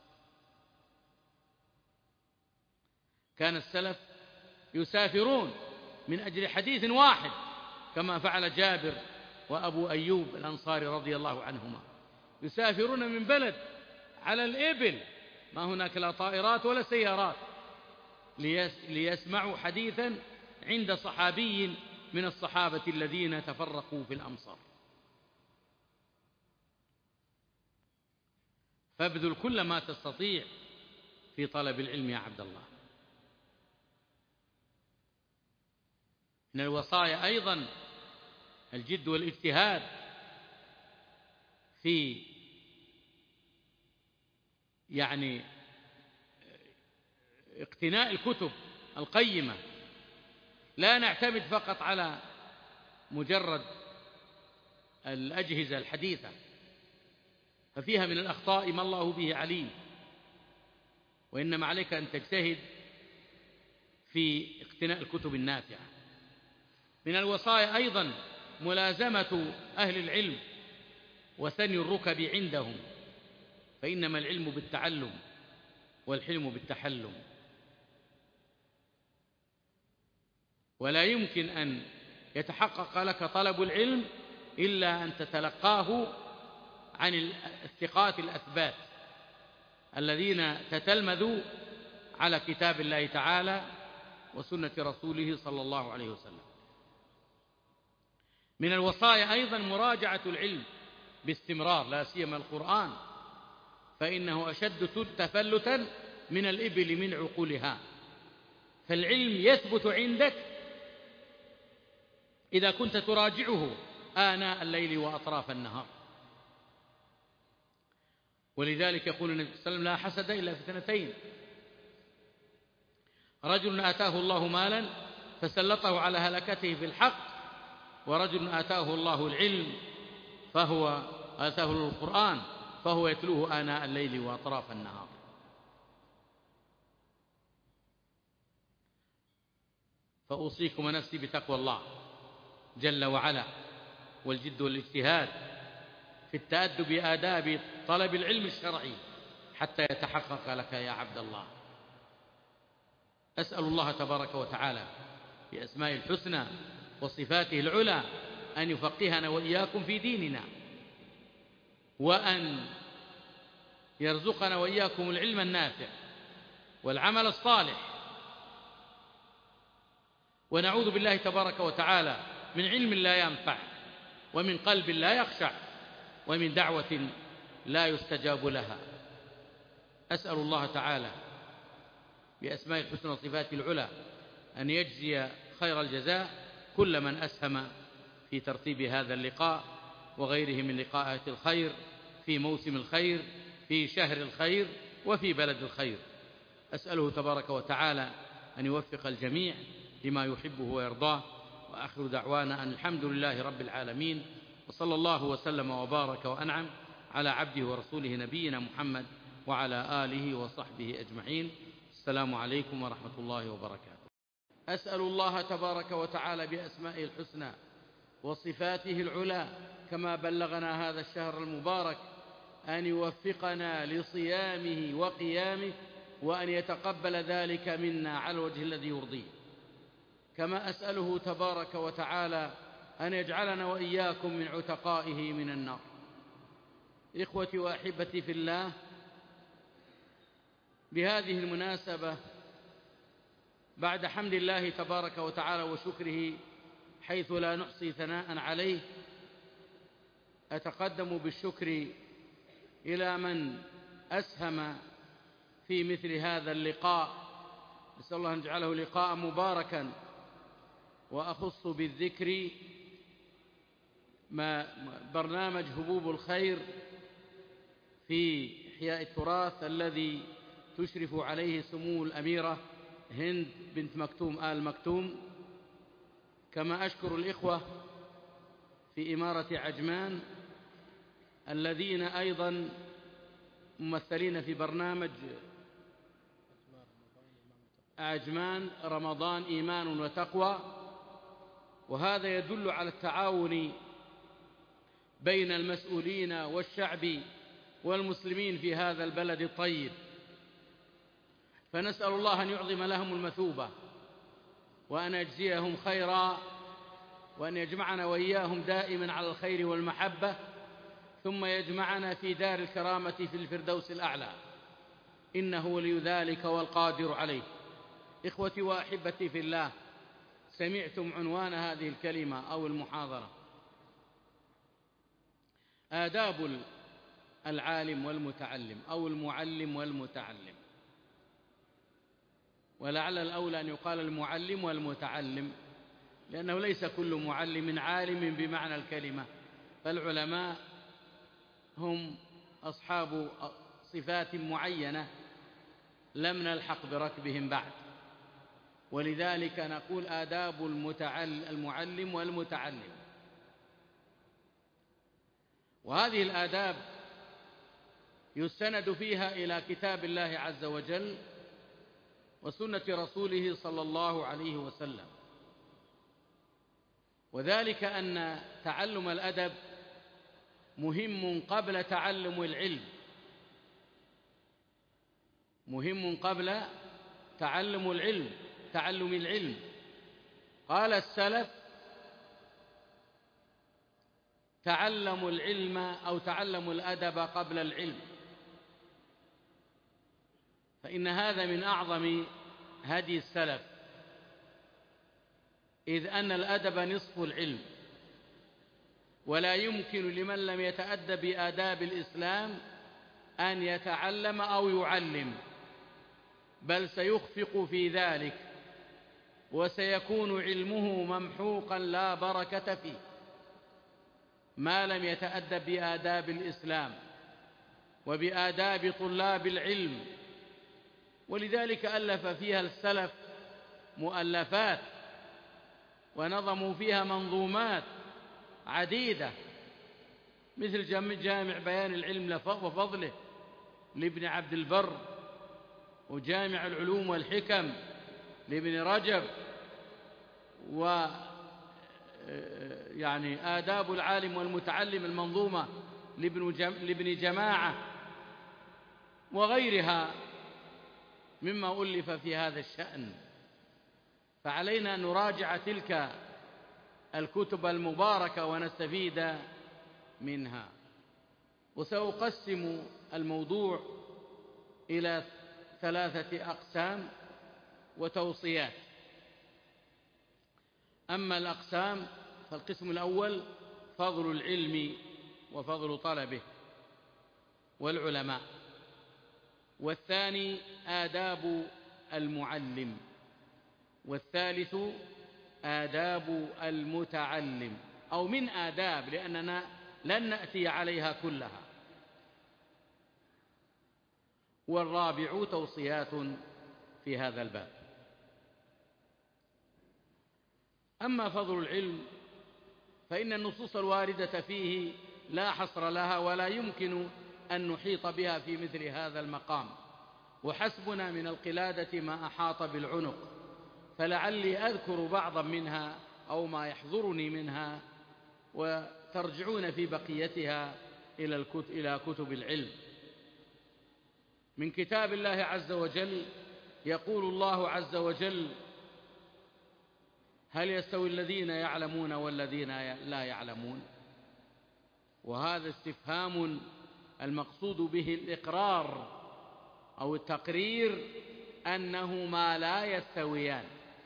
كان السلف يسافرون من أجل حديث واحد، كما فعل جابر وأبو أيوب الأنصاري رضي الله عنهما، يسافرون من بلد على الإبل، ما هناك لا طائرات ولا سيارات، ليسمعوا حديثا عند صحابي من الصحابة الذين تفرقوا في الأمصار. فابذل كل ما تستطيع في طلب العلم يا عبد الله. من الوصايا أيضا الجد والاجتهاد في اقتناء الكتب القيمة. لا نعتمد فقط على مجرد الأجهزة الحديثة، ففيها من الأخطاء ما الله به عليم، وإنما عليك أن تجتهد في اقتناء الكتب النافعة. من الوصايا أيضا ملازمة أهل العلم وثني الركب عندهم، فإنما العلم بالتعلم والحلم بالتحلم، ولا يمكن أن يتحقق لك طلب العلم إلا أن تتلقاه عن الثقات الأثبات الذين تتلمذوا على كتاب الله تعالى وسنة رسوله صلى الله عليه وسلم. من الوصايا أيضا مراجعة العلم باستمرار، لا سيما القرآن، فإنه أشد تفلتا من الإبل من عقولها، فالعلم يثبت عندك إذا كنت تراجعه آناء الليل وأطراف النهار. ولذلك يقول النبي صلى الله عليه وسلم: لا حسد إلا في اثنتين: رجل آتاه الله مالا فسلطه على هلكته في الحق، ورجل آتاه الله العلم آتاه القرآن فهو يتلوه آناء الليل وأطراف النهار. فأوصيكم ونفسي بتقوى الله جل وعلا، والجد والاجتهاد في التأدب بآداب طلب العلم الشرعي حتى يتحقق لك يا عبد الله. أسأل الله تبارك وتعالى بأسمائه الحسنى وصفاته العلى أن يفقهنا وإياكم في ديننا، وأن يرزقنا وإياكم العلم النافع والعمل الصالح، ونعوذ بالله تبارك وتعالى من علم لا ينفع، ومن قلب لا يخشع، ومن دعوة لا يستجاب لها. أسأل الله تعالى بأسماء الحسنى وصفاته العلى أن يجزي خير الجزاء كل من أسهم في ترتيب هذا اللقاء وغيره من لقاءات الخير في موسم الخير، في شهر الخير، وفي بلد الخير. أسأله تبارك وتعالى أن يوفق الجميع لما يحبه ويرضاه، وآخر دعوانا أن الحمد لله رب العالمين، وصلى الله وسلم وبارك وأنعم على عبده ورسوله نبينا محمد وعلى آله وصحبه أجمعين. السلام عليكم ورحمة الله وبركاته. أسأل الله تبارك وتعالى بأسمائه الحسنى وصفاته العلى كما بلغنا هذا الشهر المبارك أن يوفقنا لصيامه وقيامه، وأن يتقبل ذلك منا على الوجه الذي يرضيه. كما أسأله تبارك وتعالى أن يجعلنا وإياكم من عتقائه من النار. إخوتي وأحبتي في الله، بهذه المناسبة بعد حمد الله تبارك وتعالى وشكره حيث لا نحصي ثناء عليه، أتقدم بالشكر إلى من أسهم في مثل هذا اللقاء. نسأل الله أن يجعله لقاء مباركا، وأخص بالذكر برنامج هبوب الخير في إحياء التراث الذي تشرف عليه سمو الأميرة هند بنت مكتوم آل مكتوم. كما أشكر الإخوة في إمارة عجمان الذين أيضا ممثلين في برنامج عجمان رمضان إيمان وتقوى، وهذا يدل على التعاون بين المسؤولين والشعب والمسلمين في هذا البلد الطيب. فنسأل الله أن يعظم لهم المثوبة، وأن يجزيهم خيرا، وأن يجمعنا وإياهم دائما على الخير والمحبة، ثم يجمعنا في دار الكرامة في الفردوس الأعلى، إنه ولي ذلك والقادر عليه. إخوتي وأحبتي في الله، سمعتم عنوان هذه الكلمة أو المحاضرة: آداب العالم والمتعلم، أو المعلم والمتعلم، ولعل الأولى أن يقال المعلم والمتعلم، لأنه ليس كل معلم عالم بمعنى الكلمة، فالعلماء هم أصحاب صفات معينة لم نلحق بركبهم بعد، ولذلك نقول آداب المعلم والمتعلم. وهذه الآداب يستند فيها إلى كتاب الله عز وجل وسنة رسوله صلى الله عليه وسلم. وذلك أن تعلم الأدب مهم قبل تعلم العلم، مهم قبل تعلم العلم. قال السلف: تعلموا العلم أو تعلموا الأدب قبل العلم، فإن هذا من أعظم هدي السلف، إذ أن الأدب نصف العلم، ولا يمكن لمن لم يتأدب بآداب الإسلام أن يتعلم أو يعلم، بل سيخفق في ذلك وسيكون علمه ممحوقا لا بركة فيه ما لم يتأدب بآداب الإسلام وبآداب طلاب العلم. ولذلك ألف فيها السلف مؤلفات ونظموا فيها منظومات عديدة، مثل جامع بيان العلم وفضله لابن عبد البر، وجامع العلوم والحكم لابن رجب، يعني آداب العالم والمتعلم المنظومة لابن جماعة، وغيرها مما ألف في هذا الشأن. فعلينا أن نراجع تلك الكتب المباركة ونستفيد منها. وسأقسم الموضوع إلى 3 أقسام وتوصيات. أما الأقسام فالقسم الأول فضل العلم وفضل طلبه والعلماء، والثاني آداب المعلم، والثالث آداب المتعلم، أو من آداب، لأننا لن نأتي عليها كلها، والرابع توصيات في هذا الباب. أما فضل العلم فإن النصوص الواردة فيه لا حصر لها، ولا يمكن أن نحيط بها في مثل هذا المقام، وحسبنا من القلادة ما أحاط بالعنق، فلعلي أذكر بعضا منها أو ما يحضرني منها، وترجعون في بقيتها إلى كتب العلم. من كتاب الله عز وجل يقول الله عز وجل: هل يستوي الذين يعلمون والذين لا يعلمون؟ وهذا استفهام المقصود به الإقرار أو التقرير أنهما لا يستويان،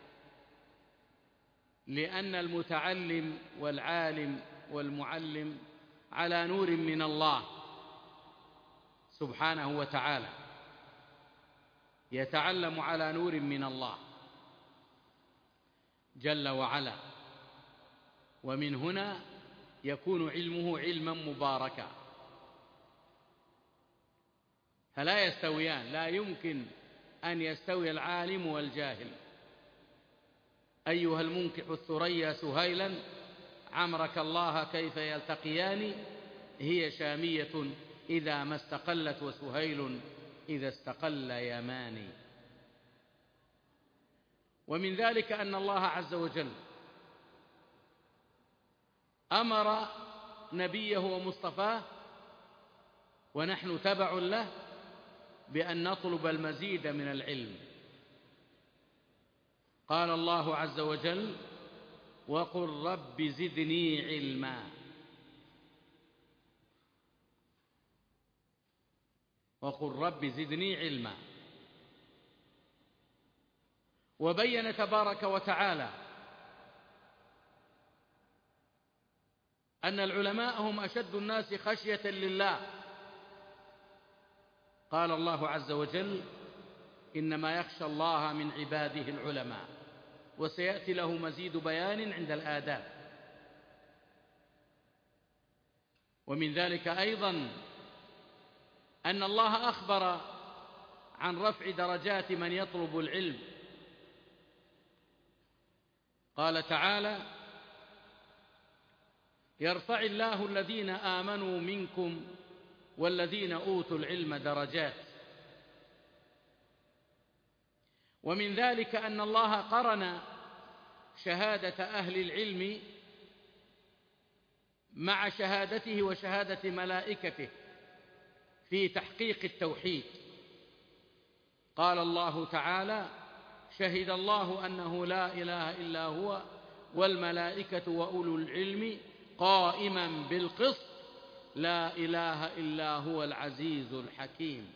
لأن المتعلم والعالم والمعلم على نور من الله سبحانه وتعالى، يتعلم على نور من الله جل وعلا، ومن هنا يكون علمه علما مباركا. فلا يستويان، لا يمكن أن يستوي العالم والجاهل. أيها المنكح الثريا سهيلا عمرك الله كيف يلتقيان، هي شامية إذا ما استقلت وسهيل إذا استقل يماني. ومن ذلك أن الله عز وجل أمر نبيه ومصطفاه ونحن تبع له بأن نطلب المزيد من العلم. قال الله عز وجل: وقل رب زدني علما. وقل رب زدني علما. وبين تبارك وتعالى أن العلماء هم أشد الناس خشية لله. قال الله عز وجل: إنما يخشى الله من عباده العلماء. وسيأتي له مزيد بيان عند الآداب. ومن ذلك أيضا أن الله أخبر عن رفع درجات من يطلب العلم. قال تعالى: يرفع الله الذين آمنوا منكم والذين أوتوا العلم درجات. ومن ذلك أن الله قرن شهادة أهل العلم مع شهادته وشهادة ملائكته في تحقيق التوحيد. قال الله تعالى: شهد الله أنه لا إله إلا هو والملائكة وأولو العلم قائما بالقسط لا إله إلا هو العزيز الحكيم.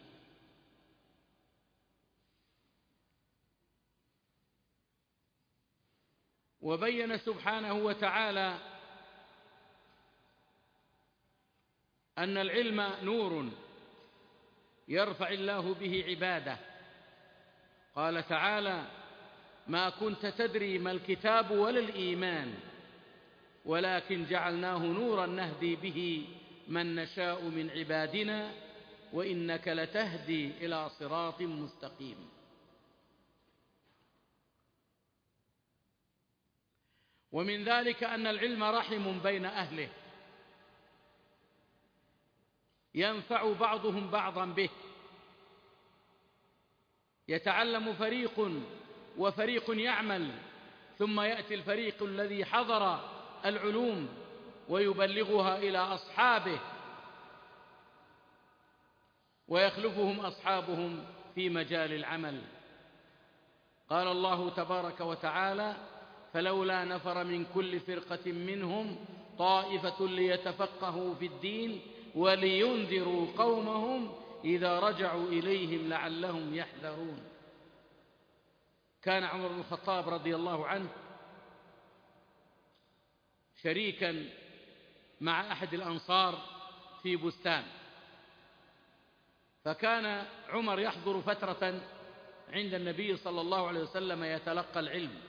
وبين سبحانه وتعالى أن العلم نور يرفع الله به عباده. قال تعالى: ما كنت تدري ما الكتاب ولا الإيمان ولكن جعلناه نورا نهدي به من نشاء من عبادنا وإنك لتهدي إلى صراط مستقيم. ومن ذلك أن العلم رحم بين أهله ينفع بعضهم بعضا به. يتعلم فريق وفريق يعمل، ثم يأتي الفريق الذي حضر العلوم ويبلغها إلى أصحابه ويخلفهم أصحابهم في مجال العمل. قال الله تبارك وتعالى: فلولا نفر من كل فرقة منهم طائفة ليتفقهوا في الدين ولينذروا قومهم إذا رجعوا إليهم لعلهم يحذرون. كان عمر بن الخطاب رضي الله عنه شريكا مع أحد الأنصار في بستان، فكان عمر يحضر فترة عند النبي صلى الله عليه وسلم يتلقى العلم،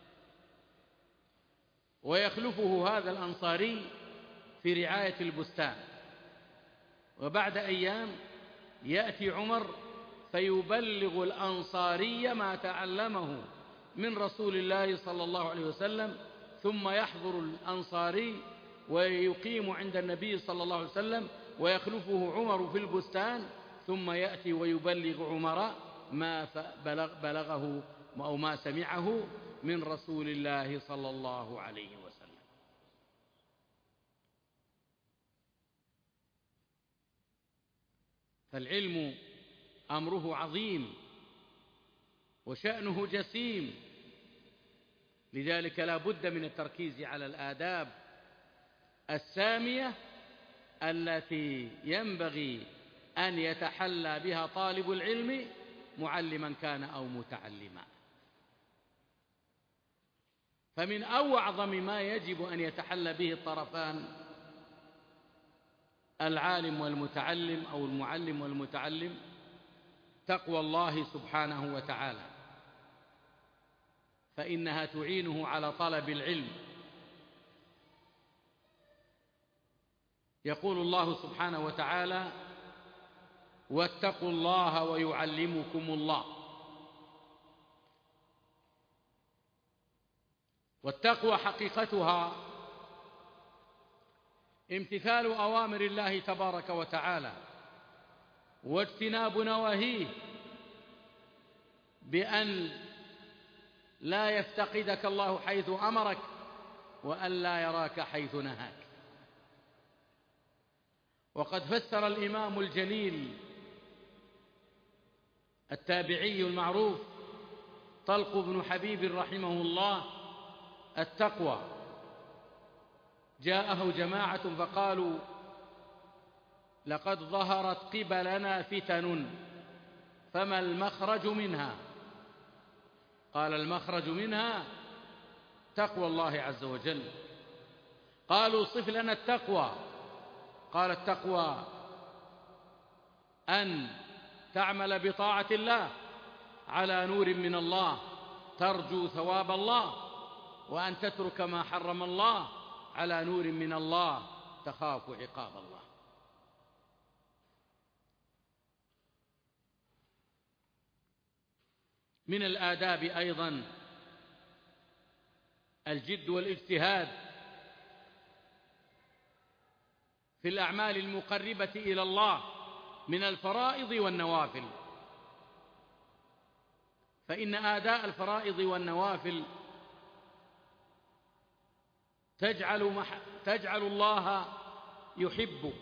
ويخلفه هذا الأنصاري في رعاية البستان. وبعد أيام يأتي عمر فيبلغ الأنصاري ما تعلمه من رسول الله صلى الله عليه وسلم، ثم يحضر الأنصاري ويقيم عند النبي صلى الله عليه وسلم ويخلفه عمر في البستان، ثم يأتي ويبلغ عمر ما بلغه أو ما سمعه من رسول الله صلى الله عليه وسلم. فالعلم أمره عظيم وشأنه جسيم، لذلك لا بد من التركيز على الآداب السامية التي ينبغي أن يتحلى بها طالب العلم معلما كان أو متعلما. فمن أعظم ما يجب أن يتحلى به الطرفان العالم والمتعلم أو المعلم والمتعلم تقوى الله سبحانه وتعالى، فإنها تعينه على طلب العلم. يقول الله سبحانه وتعالى: واتقوا الله ويعلمكم الله. والتقوى حقيقتها امتثال أوامر الله تبارك وتعالى واجتناب نواهيه، بأن لا يفتقدك الله حيث أمرك وأن لا يراك حيث نهاك. وقد فسر الإمام الجليل التابعي المعروف طلق بن حبيب رحمه الله التقوى. جاءه جماعة فقالوا: لقد ظهرت قبلنا فتن فما المخرج منها؟ قال: المخرج منها تقوى الله عز وجل. قالوا: صف لنا التقوى. قال: التقوى أن تعمل بطاعة الله على نور من الله ترجو ثواب الله، وأن تترك ما حرم الله على نور من الله تخاف عقاب الله. من الآداب أيضا الجد والاجتهاد في الأعمال المقربة إلى الله من الفرائض والنوافل، فإن أداء الفرائض والنوافل تجعل الله يحبك،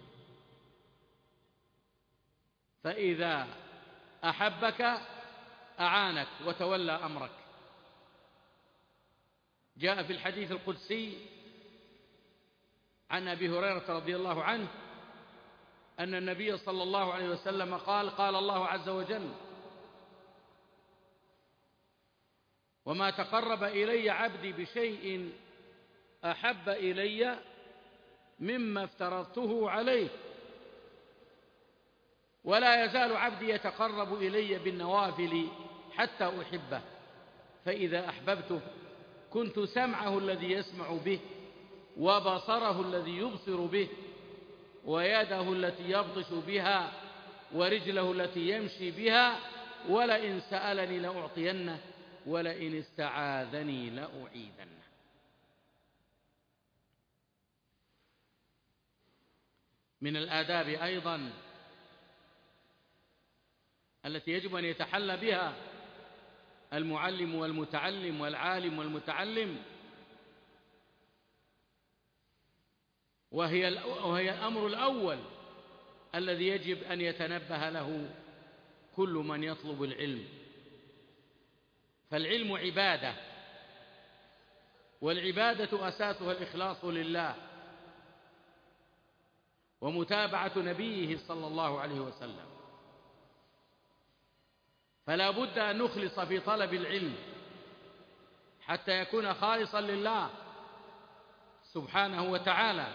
فإذا أحبك أعانك وتولى أمرك. جاء في الحديث القدسي عن أبي هريرة رضي الله عنه أن النبي صلى الله عليه وسلم قال: قال الله عز وجل: وما تقرب إلي عبدي بشيء أحب إلي مما افترضته عليه، ولا يزال عبدي يتقرب إلي بالنوافل حتى أحبه، فإذا أحببته كنت سمعه الذي يسمع به، وبصره الذي يبصر به، ويده التي يبطش بها، ورجله التي يمشي بها، ولئن سألني لأعطينه، ولئن استعاذني لأعيذنه. من الآداب أيضا التي يجب أن يتحلى بها المعلم والمتعلم والعالم والمتعلم، وهي الأمر الأول الذي يجب أن يتنبه له كل من يطلب العلم، فالعلم عبادة، والعبادة أساسها الإخلاص لله ومتابعة نبيه صلى الله عليه وسلم، فلا بد أن نخلص في طلب العلم حتى يكون خالصا لله سبحانه وتعالى،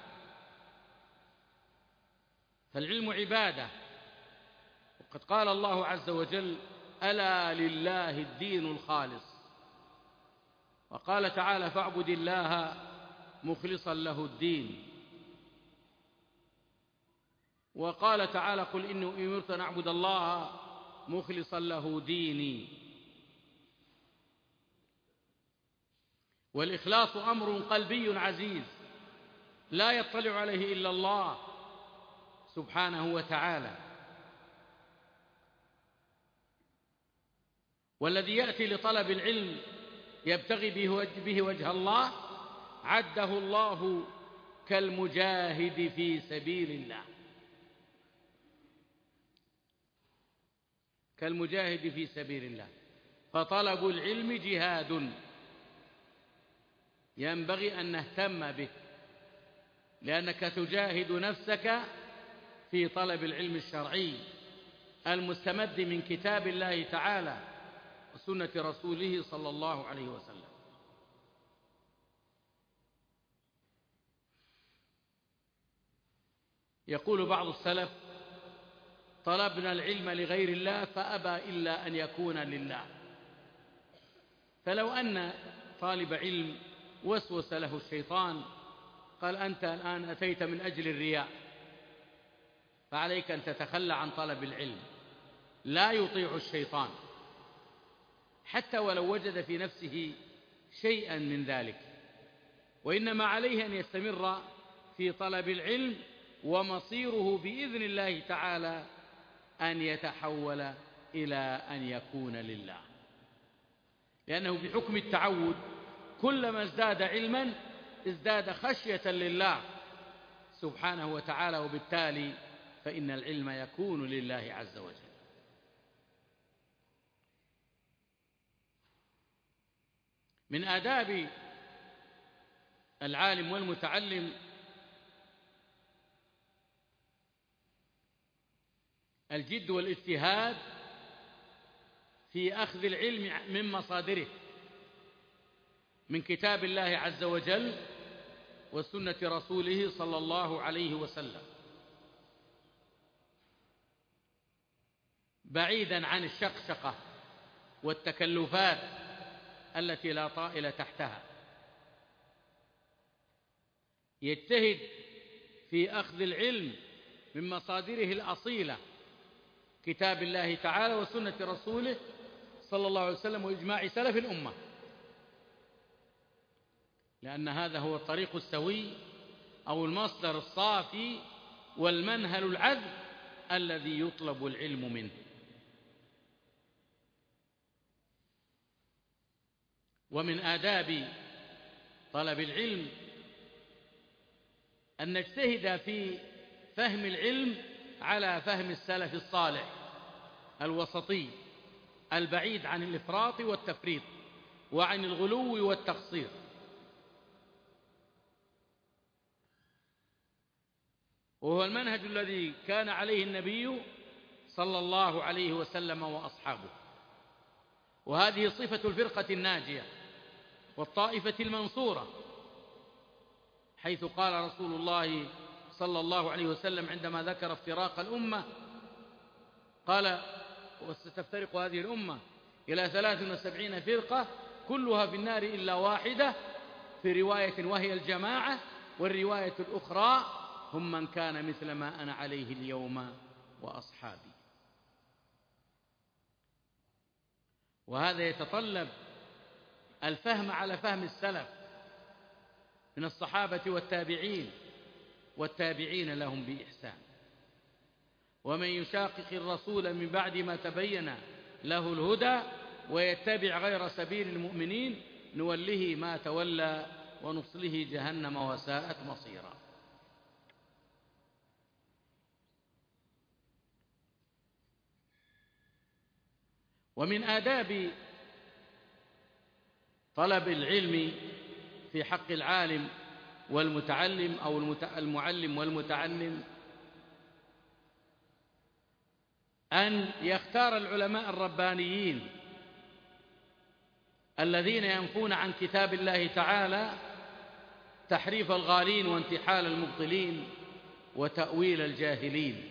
فالعلم عبادة. وقد قال الله عز وجل: ألا لله الدين الخالص، وقال تعالى: فاعبد الله مخلصا له الدين، وقال تعالى: قل إني أمرت أن أعبد الله مخلصا له ديني. والإخلاص أمر قلبي عزيز لا يطلع عليه إلا الله سبحانه وتعالى، والذي يأتي لطلب العلم يبتغي به وجه الله عده الله كالمجاهد في سبيل الله، كالمجاهد في سبيل الله. فطلب العلم جهاد ينبغي أن نهتم به، لأنك تجاهد نفسك في طلب العلم الشرعي المستمد من كتاب الله تعالى وسنة رسوله صلى الله عليه وسلم. يقول بعض السلف: طلبنا العلم لغير الله فأبى إلا أن يكون لله. فلو أن طالب علم وسوس له الشيطان قال: أنت الآن أتيت من أجل الرياء، فعليك أن تتخلى عن طلب العلم. لا يطيع الشيطان حتى ولو وجد في نفسه شيئا من ذلك، وإنما عليه أن يستمر في طلب العلم، ومصيره بإذن الله تعالى أن يتحول إلى أن يكون لله، لأنه بحكم التعود كلما ازداد علما ازداد خشية لله سبحانه وتعالى، وبالتالي فإن العلم يكون لله عز وجل. من آداب العالم والمتعلم الجد والاجتهاد في أخذ العلم من مصادره، من كتاب الله عز وجل وسنة رسوله صلى الله عليه وسلم، بعيدا عن الشقشقة والتكلفات التي لا طائل تحتها. يجتهد في أخذ العلم من مصادره الأصيلة، كتاب الله تعالى وسنة رسوله صلى الله عليه وسلم وإجماع سلف الأمة، لأن هذا هو الطريق السوي أو المصدر الصافي والمنهل العذب الذي يطلب العلم منه. ومن آداب طلب العلم أن نجتهد في فهم العلم على فهم السلف الصالح الوسطي البعيد عن الإفراط والتفريط وعن الغلو والتقصير. وهو المنهج الذي كان عليه النبي صلى الله عليه وسلم وأصحابه. وهذه صفة الفرقة الناجية والطائفة المنصورة، حيث قال رسول الله صلى الله عليه وسلم عندما ذكر افتراق الأمة قال: وستفترق هذه الأمة إلى 73 فرقة كلها في النار إلا واحدة، في رواية وهي الجماعة، والرواية الأخرى هم من كان مثل ما أنا عليه اليوم وأصحابي. وهذا يتطلب الفهم على فهم السلف من الصحابة والتابعين والتابعين لهم بإحسان. ومن يشاقق الرسول من بعد ما تبين له الهدى ويتبع غير سبيل المؤمنين نوله ما تولى ونصله جهنم وساءت مصيرا. ومن آداب طلب العلم في حق العالم والمتعلم أو المعلم والمتعلم أن يختار العلماء الربانيين الذين ينفون عن كتاب الله تعالى تحريف الغالين وانتحال المبطلين وتأويل الجاهلين،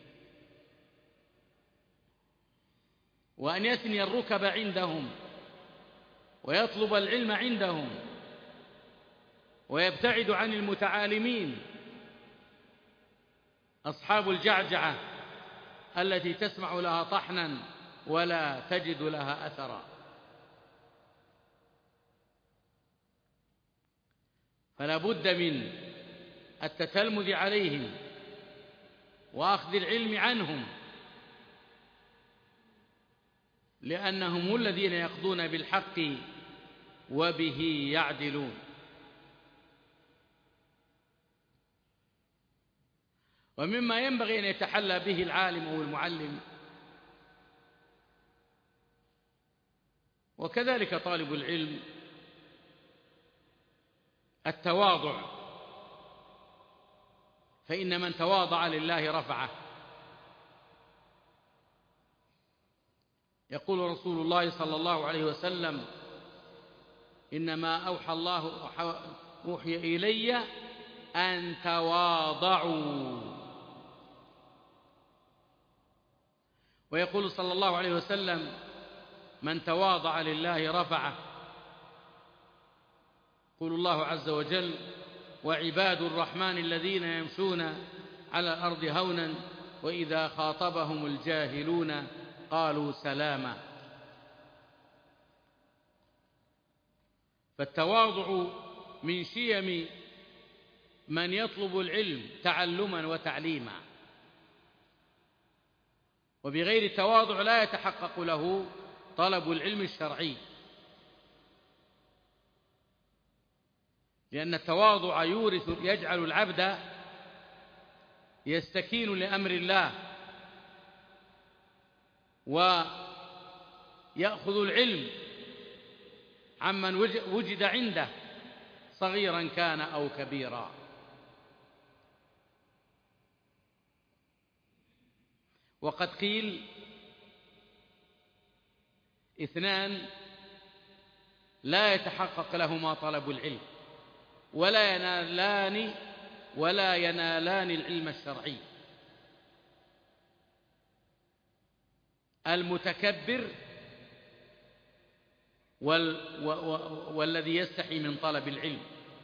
وأن يثني الركب عندهم ويطلب العلم عندهم ويبتعد عن المتعالمين أصحاب الجعجعة التي تسمع لها طحنا ولا تجد لها أثرا. فلا بد من التتلمذ عليهم وأخذ العلم عنهم، لأنهم الذين يقضون بالحق وبه يعدلون. ومما ينبغي أن يتحلى به العالم أو المعلم وكذلك طالب العلم التواضع، فإن من تواضع لله رفعه. يقول رسول الله صلى الله عليه وسلم: إنما أوحي إلي أن تواضعوا. ويقول صلى الله عليه وسلم: من تواضع لله رفعه. يقول الله عز وجل: وعباد الرحمن الذين يمشون على الأرض هونا وإذا خاطبهم الجاهلون قالوا سلاما. فالتواضع من شيم من يطلب العلم تعلما وتعليما، وبغير التواضع لا يتحقق له طلب العلم الشرعي، لأن التواضع يجعل العبد يستكين لأمر الله ويأخذ العلم عمن وجد عنده صغيرا كان أو كبيرا. وقد قيل: اثنان لا يتحقق لهما طلب العلم ولا ينالان العلم الشرعي: المتكبر والذي يستحي من طلب العلم.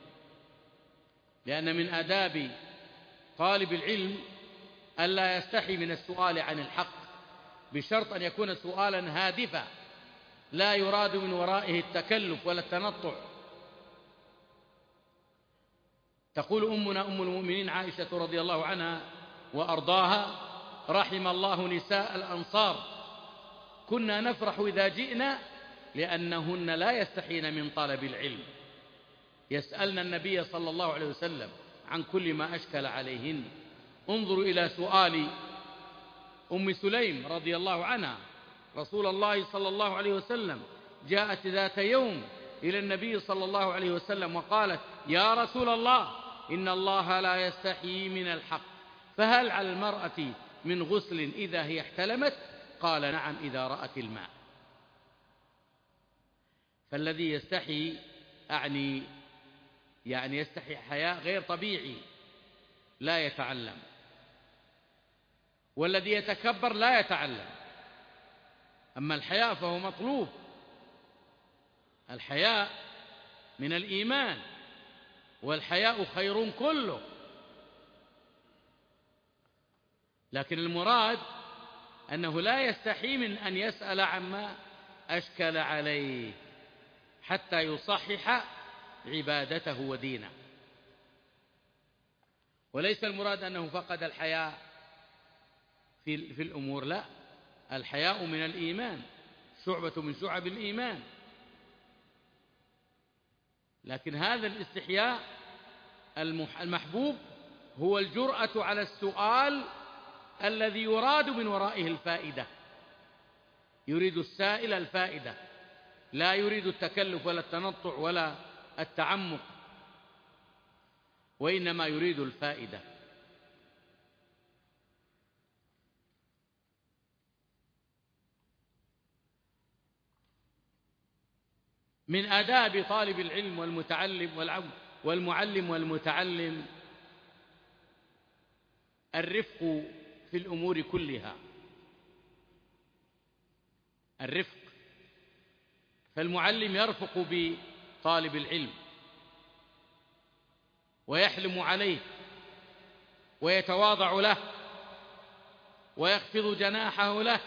لأن من آداب طالب العلم ألا يستحي من السؤال عن الحق، بشرط أن يكون سؤالا هادفا لا يراد من ورائه التكلف ولا التنطع. تقول أمنا أم المؤمنين عائشة رضي الله عنها وأرضاها: رحم الله نساء الأنصار، كنا نفرح إذا جئنا لأنهن لا يستحين من طلب العلم، يسألن النبي صلى الله عليه وسلم عن كل ما أشكل عليهن. انظروا إلى سؤال أم سليم رضي الله عنها رسول الله صلى الله عليه وسلم، جاءت ذات يوم إلى النبي صلى الله عليه وسلم وقالت: يا رسول الله، إن الله لا يستحيي من الحق، فهل على المرأة من غسل إذا هي احتلمت؟ قال: نعم، إذا رأت الماء. فالذي يستحي يعني يستحي حياء غير طبيعي لا يتعلم، والذي يتكبر لا يتعلم. أما الحياء فهو مطلوب، الحياء من الإيمان، والحياء خير كله. لكن المراد أنه لا يستحي من أن يسأل عما أشكل عليه حتى يصحح عبادته ودينه. وليس المراد أنه فقد الحياء في الأمور، لا، الحياء من الإيمان، شعبة من شعب الإيمان. لكن هذا الاستحياء المحبوب هو الجرأة على السؤال الذي يراد من ورائه الفائدة، يريد السائل الفائدة، لا يريد التكلف ولا التنطع ولا التعمق، وإنما يريد الفائدة. من آداب طالب العلم والمعلم والمتعلم الرفق في الأمور كلها، الرفق. فالمعلم يرفق بطالب العلم ويحلم عليه ويتواضع له ويخفض جناحه له.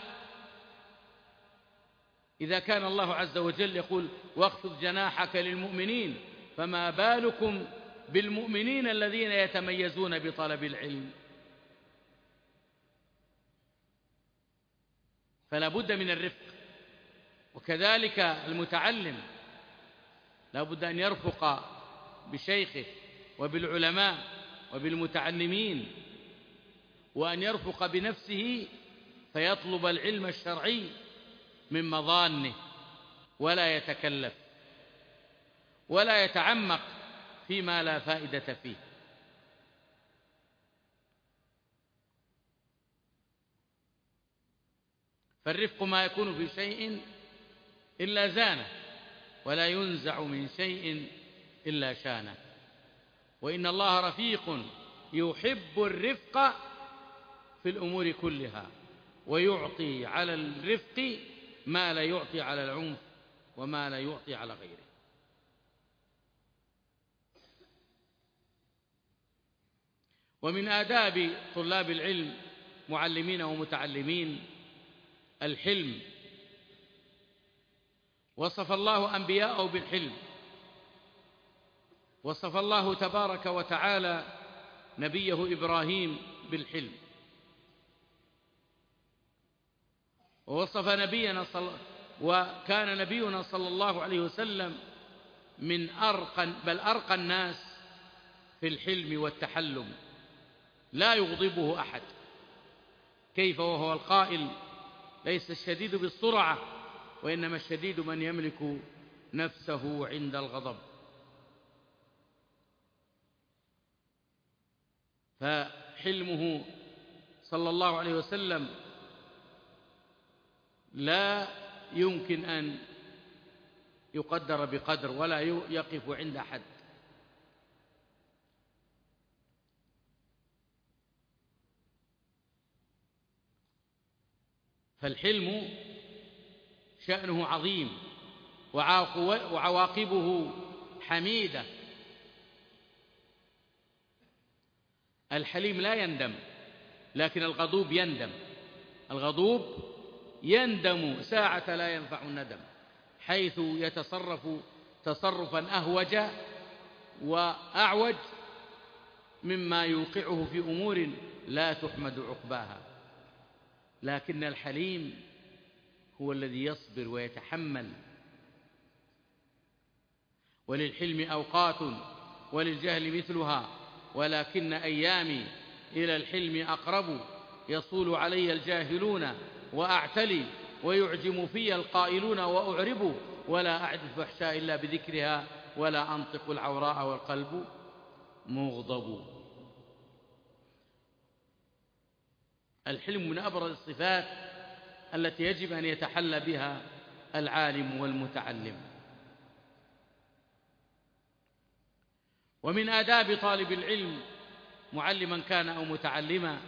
إذا كان الله عز وجل يقول: واخفض جناحك للمؤمنين، فما بالكم بالمؤمنين الذين يتميزون بطلب العلم؟ فلا بد من الرفق. وكذلك المتعلم لا بد أن يرفق بشيخه وبالعلماء وبالمتعلمين، وأن يرفق بنفسه فيطلب العلم الشرعي من مظانه، ولا يتكلف ولا يتعمق فيما لا فائدة فيه. فالرفق ما يكون في شيء إلا زانه، ولا ينزع من شيء إلا شانه. وإن الله رفيق يحب الرفق في الأمور كلها، ويعطي على الرفق ما لا يعطي على العنف وما لا يعطي على غيره. ومن آداب طلاب العلم معلمين ومتعلمين الحلم. وصف الله أنبياءه بالحلم، وصف الله تبارك وتعالى نبيه إبراهيم بالحلم، ووصف وكان نبينا صلى الله عليه وسلم من أرقى الناس في الحلم والتحلم، لا يغضبه أحد. كيف وهو القائل: ليس الشديد بالسرعة، وإنما الشديد من يملك نفسه عند الغضب. فحلمه صلى الله عليه وسلم لا يمكن أن يقدر بقدر ولا يقف عند حد. فالحلم شأنه عظيم وعواقبه حميدة. الحليم لا يندم، لكن الغضوب يندم. الغضوب يندم ساعة لا ينفع الندم، حيث يتصرف تصرفا أهوج وأعوج مما يوقعه في أمور لا تحمد عقباها. لكن الحليم هو الذي يصبر ويتحمل. وللحلم أوقات وللجهل مثلها، ولكن أيامي إلى الحلم أقرب. يصول علي الجاهلون وأعتلي، ويعجم في القائلون وأعرب. ولا أعد الفحشاء إلا بذكرها، ولا أنطق العوراء والقلب مغضب. الحلم من أبرز الصفات التي يجب أن يتحلى بها العالم والمتعلم. ومن آداب طالب العلم معلما كان أو متعلما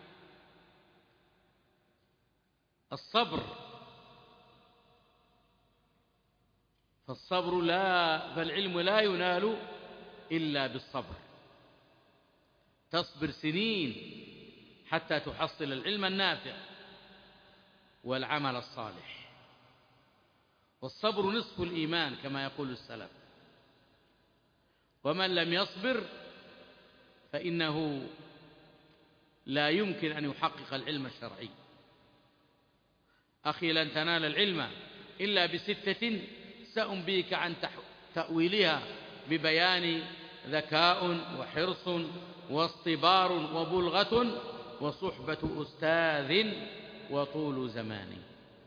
الصبر. فالعلم لا ينال إلا بالصبر. تصبر سنين حتى تحصل العلم النافع والعمل الصالح. والصبر نصف الإيمان كما يقول السلف. ومن لم يصبر فإنه لا يمكن أن يحقق العلم الشرعي. أخي لن تنال العلم إلا بستة سأنبيك عن تأويلها ببيان: ذكاء، وحرص، واصطبار، وبلغة، وصحبة أستاذ، وطول زمان.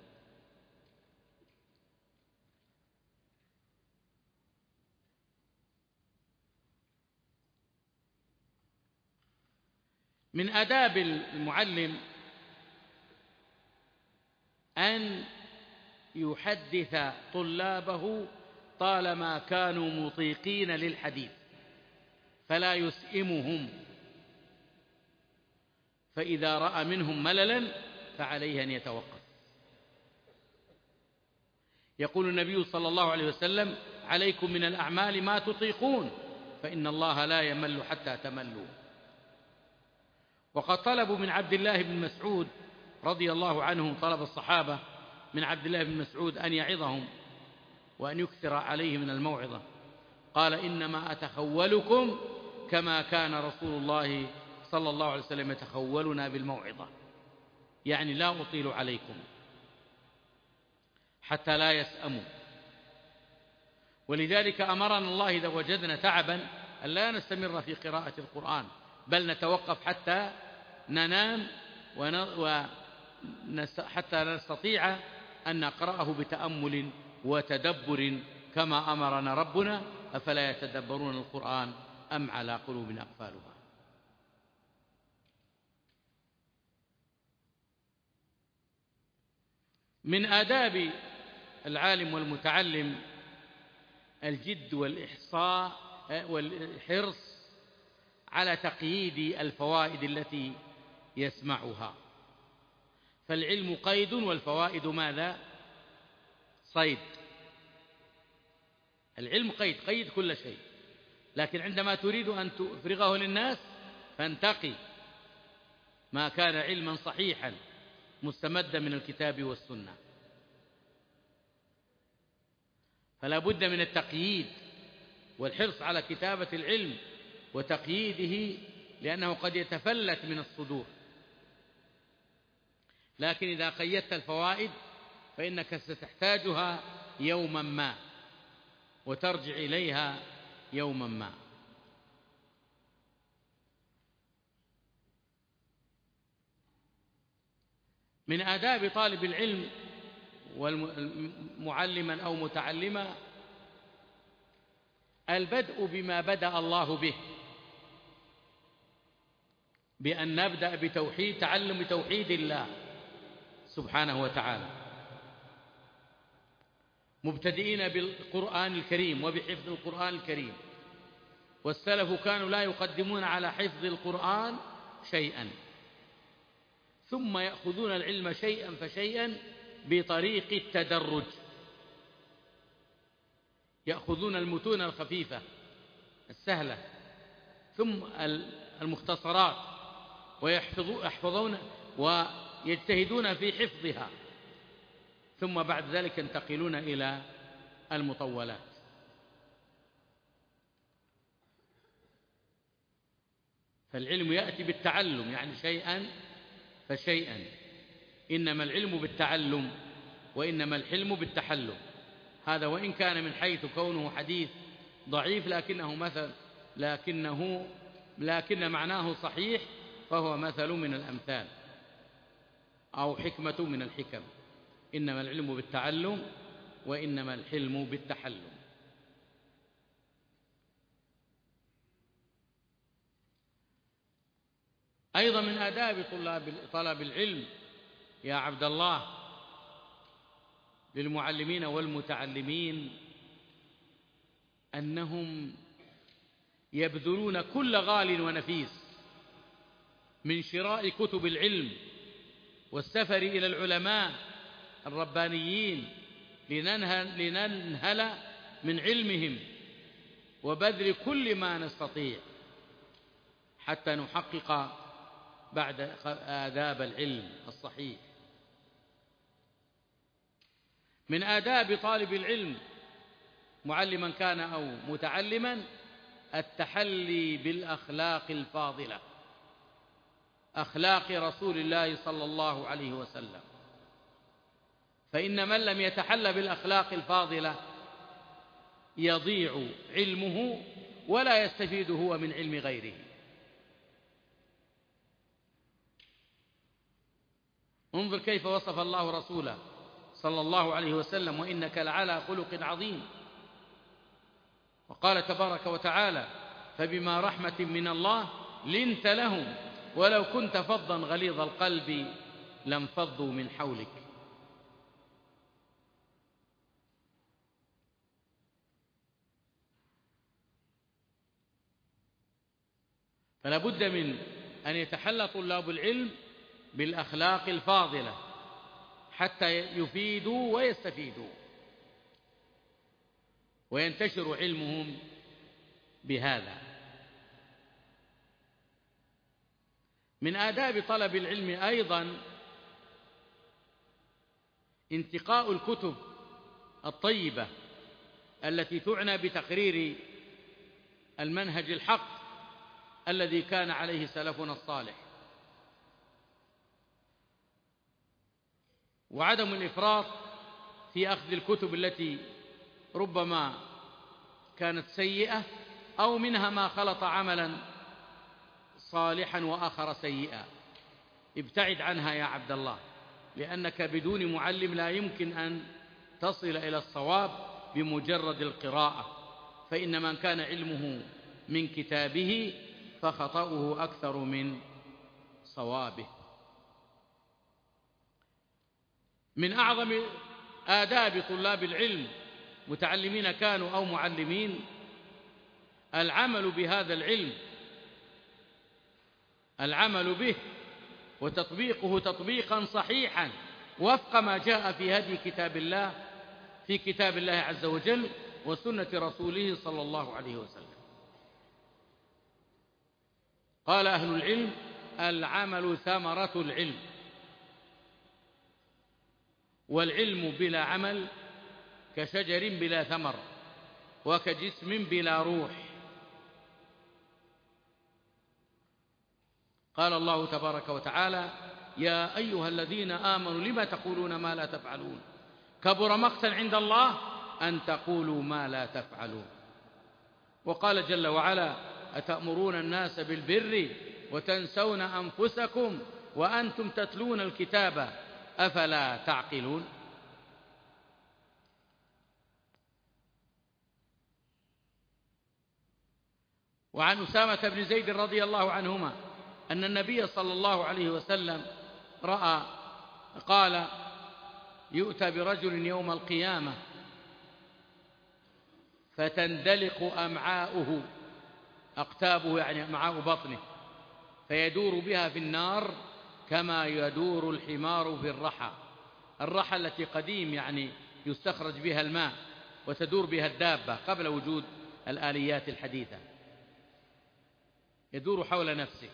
من آداب المعلم أن يحدث طلابه طالما كانوا مطيقين للحديث، فلا يسئمهم. فإذا رأى منهم مللا فعليه أن يتوقف. يقول النبي صلى الله عليه وسلم: عليكم من الأعمال ما تطيقون، فإن الله لا يمل حتى تملوا. وقد طلبوا من عبد الله بن مسعود رضي الله عنه، طلب الصحابة من عبد الله بن مسعود أن يعظهم وأن يكثر عليه من الموعظة. قال: إنما أتخولكم كما كان رسول الله صلى الله عليه وسلم يتخولنا بالموعظة، يعني لا أطيل عليكم حتى لا يسأموا. ولذلك أمرنا الله إذا وجدنا تعبا أن لا نستمر في قراءة القرآن، بل نتوقف حتى ننام حتى نستطيع أن نقرأه بتأمل وتدبر كما أمرنا ربنا: أفلا يتدبرون القرآن أم على قلوب أقفالها. من آداب العالم والمتعلم الجد والإحصاء والحرص على تقييد الفوائد التي يسمعها. فالعلم قيد والفوائد ماذا؟ صيد. العلم قيد كل شيء، لكن عندما تريد أن تفرغه للناس فانتقي ما كان علما صحيحا مستمدا من الكتاب والسنة. فلا بد من التقييد والحرص على كتابة العلم وتقييده، لأنه قد يتفلت من الصدور. لكن إذا قيدت الفوائد فإنك ستحتاجها يوما ما وترجع إليها يوما ما. من آداب طالب العلم معلما أو متعلما البدء بما بدأ الله به، بأن نبدأ تعلم توحيد الله سبحانه وتعالى، مبتدئين بالقرآن الكريم وبحفظ القرآن الكريم. والسلف كانوا لا يقدمون على حفظ القرآن شيئا، ثم يأخذون العلم شيئا فشيئا بطريق التدرج. يأخذون المتون الخفيفة السهلة، ثم المختصرات، ويحفظون ويجتهدون في حفظها، ثم بعد ذلك ينتقلون إلى المطولات. فالعلم يأتي بالتعلم، يعني شيئا فشيئا. إنما العلم بالتعلم وإنما الحلم بالتحلم. هذا وإن كان من حيث كونه حديث ضعيف لكن معناه صحيح، فهو مثل من الأمثال أو حكمة من الحكم. إنما العلم بالتعلم وإنما الحلم بالتحلم. أيضا من آداب طلب العلم يا عبد الله للمعلمين والمتعلمين أنهم يبذلون كل غال ونفيس من شراء كتب العلم والسفر إلى العلماء الربانيين لننهل من علمهم، وبذل كل ما نستطيع حتى نحقق بعد آداب العلم الصحيح. من آداب طالب العلم معلما كان أو متعلما التحلي بالأخلاق الفاضلة، أخلاق رسول الله صلى الله عليه وسلم. فإن من لم يتحل بالأخلاق الفاضلة يضيع علمه ولا يستفيد هو من علم غيره. انظر كيف وصف الله رسوله صلى الله عليه وسلم: وإنك لعلى خلق عظيم. وقال تبارك وتعالى: فبما رحمة من الله لنت لهم ولو كنت فظا غليظ القلب لانفضوا من حولك. فلا بد من أن يتحلى طلاب العلم بالأخلاق الفاضلة حتى يفيدوا ويستفيدوا وينتشر علمهم بهذا. من آداب طلب العلم أيضا انتقاء الكتب الطيبة التي تعنى بتقرير المنهج الحق الذي كان عليه سلفنا الصالح، وعدم الإفراط في أخذ الكتب التي ربما كانت سيئة أو منها ما خلط عملا صالحا وآخر سيئا. ابتعد عنها يا عبد الله، لأنك بدون معلم لا يمكن أن تصل إلى الصواب بمجرد القراءة، فإن من كان علمه من كتابه فخطأه أكثر من صوابه. من أعظم آداب طلاب العلم متعلمين كانوا أو معلمين العمل بهذا العلم، العمل به وتطبيقه تطبيقا صحيحا وفق ما جاء في هدي كتاب الله، في كتاب الله عز وجل وسنة رسوله صلى الله عليه وسلم. قال أهل العلم: العمل ثمرة العلم، والعلم بلا عمل كشجر بلا ثمر وكجسم بلا روح. قال الله تبارك وتعالى: يا أيها الذين آمنوا لما تقولون ما لا تفعلون كبر مقتا عند الله أن تقولوا ما لا تفعلون. وقال جل وعلا: أتأمرون الناس بالبر وتنسون أنفسكم وأنتم تتلون الكتاب أفلا تعقلون. وعن أسامة بن زيد رضي الله عنهما أن النبي صلى الله عليه وسلم قال: يؤتى برجل يوم القيامة فتندلق أمعاؤه، أقتابه يعني أمعاء بطنه، فيدور بها في النار كما يدور الحمار في الرحى. الرحى التي قديم يعني يستخرج بها الماء وتدور بها الدابة قبل وجود الآليات الحديثة، يدور حول نفسه.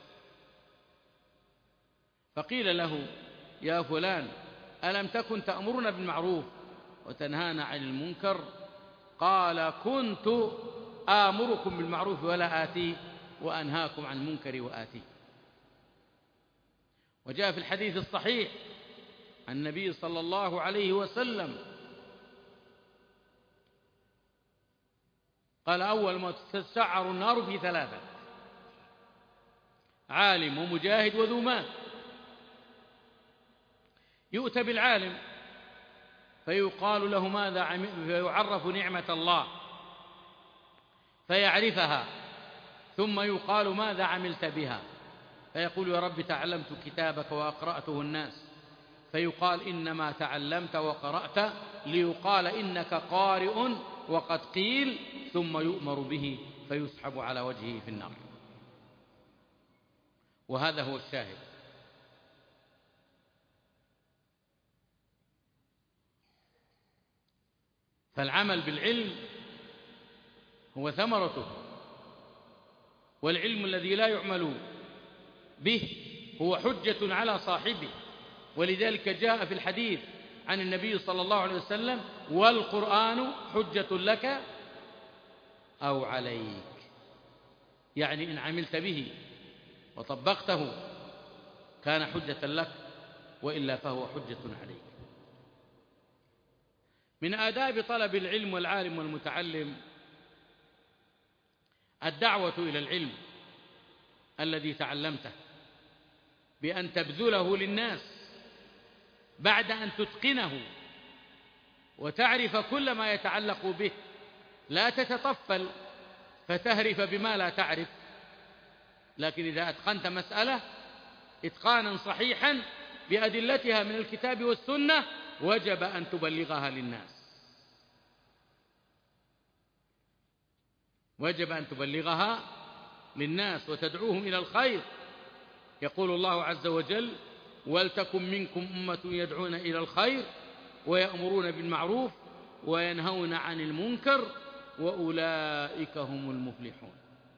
فقيل له: يا فلان ألم تكن تأمرنا بالمعروف وتنهانا عن المنكر؟ قال: كنت آمركم بالمعروف ولا آتيه وأنهاكم عن المنكر وآتيه. وجاء في الحديث الصحيح عن النبي صلى الله عليه وسلم قال: أول ما تسعر النار في ثلاثة: عالم ومجاهد وذو مال. يؤتى بالعالم فيقال له ماذا عمل، فيعرف نعمة الله فيعرفها، ثم يقال ماذا عملت بها، فيقول: يا رب تعلمت كتابك وأقرأته الناس، فيقال: إنما تعلمت وقرأت ليقال إنك قارئ وقد قيل، ثم يؤمر به فيسحب على وجهه في النار. وهذا هو الشاهد. فالعمل بالعلم هو ثمرته، والعلم الذي لا يعمل به هو حجة على صاحبه. ولذلك جاء في الحديث عن النبي صلى الله عليه وسلم: والقرآن حجة لك أو عليك. يعني إن عملت به وطبقته كان حجة لك، وإلا فهو حجة عليك. من آداب طلب العلم والعالم والمتعلم الدعوة إلى العلم الذي تعلمته بأن تبذله للناس بعد أن تتقنه وتعرف كل ما يتعلق به، لا تتطفل فتهرف بما لا تعرف، لكن إذا أتقنت مسألة إتقانا صحيحا بأدلتها من الكتاب والسنة وجب أن تبلغها للناس، وجب أن تبلغها للناس وتدعوهم إلى الخير. يقول الله عز وجل: ولتكن منكم أمة يدعون إلى الخير ويأمرون بالمعروف وينهون عن المنكر وأولئك هم المفلحون.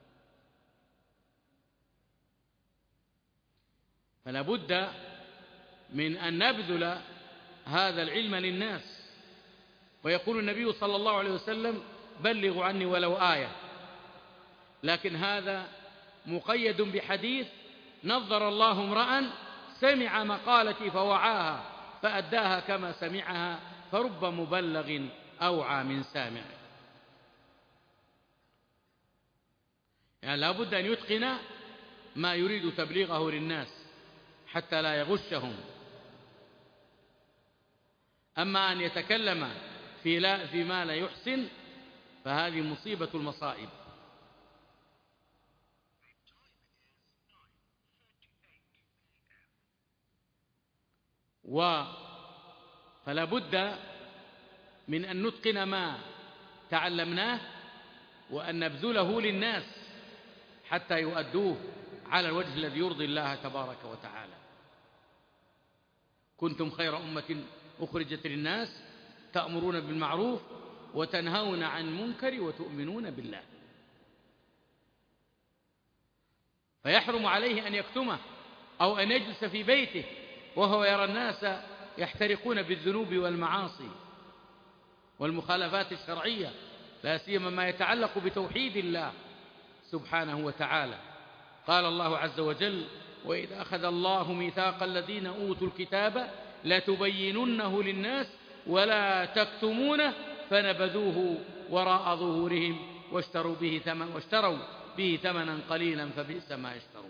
فلا بد من أن نبذل هذا العلم للناس. ويقول النبي صلى الله عليه وسلم: بلغوا عني ولو آية. لكن هذا مقيد بحديث: نظر الله امرأ سمع مقالتي فوعاها فأداها كما سمعها، فرب مبلغ أوعى من سامع. يعني لا بد أن يتقن ما يريد تبليغه للناس حتى لا يغشهم. أما أن يتكلم فيما لا يحسن فهذه مصيبة المصائب. فلا بد من أن نتقن ما تعلمناه وأن نبذله للناس حتى يؤدوه على الوجه الذي يرضي الله تبارك وتعالى. كنتم خير أمة أخرجت للناس تأمرون بالمعروف وتنهون عن المنكر وتؤمنون بالله. فيحرم عليه أن يكتمه أو أن يجلس في بيته وهو يرى الناس يحترقون بالذنوب والمعاصي والمخالفات الشرعية، لا سيما ما يتعلق بتوحيد الله سبحانه وتعالى. قال الله عز وجل: وإذ أخذ الله ميثاق الذين أوتوا الكتاب لتبيننه للناس ولا تكتمونه فنبذوه وراء ظهورهم واشتروا به ثمنا قليلا فبئس ما يشترون.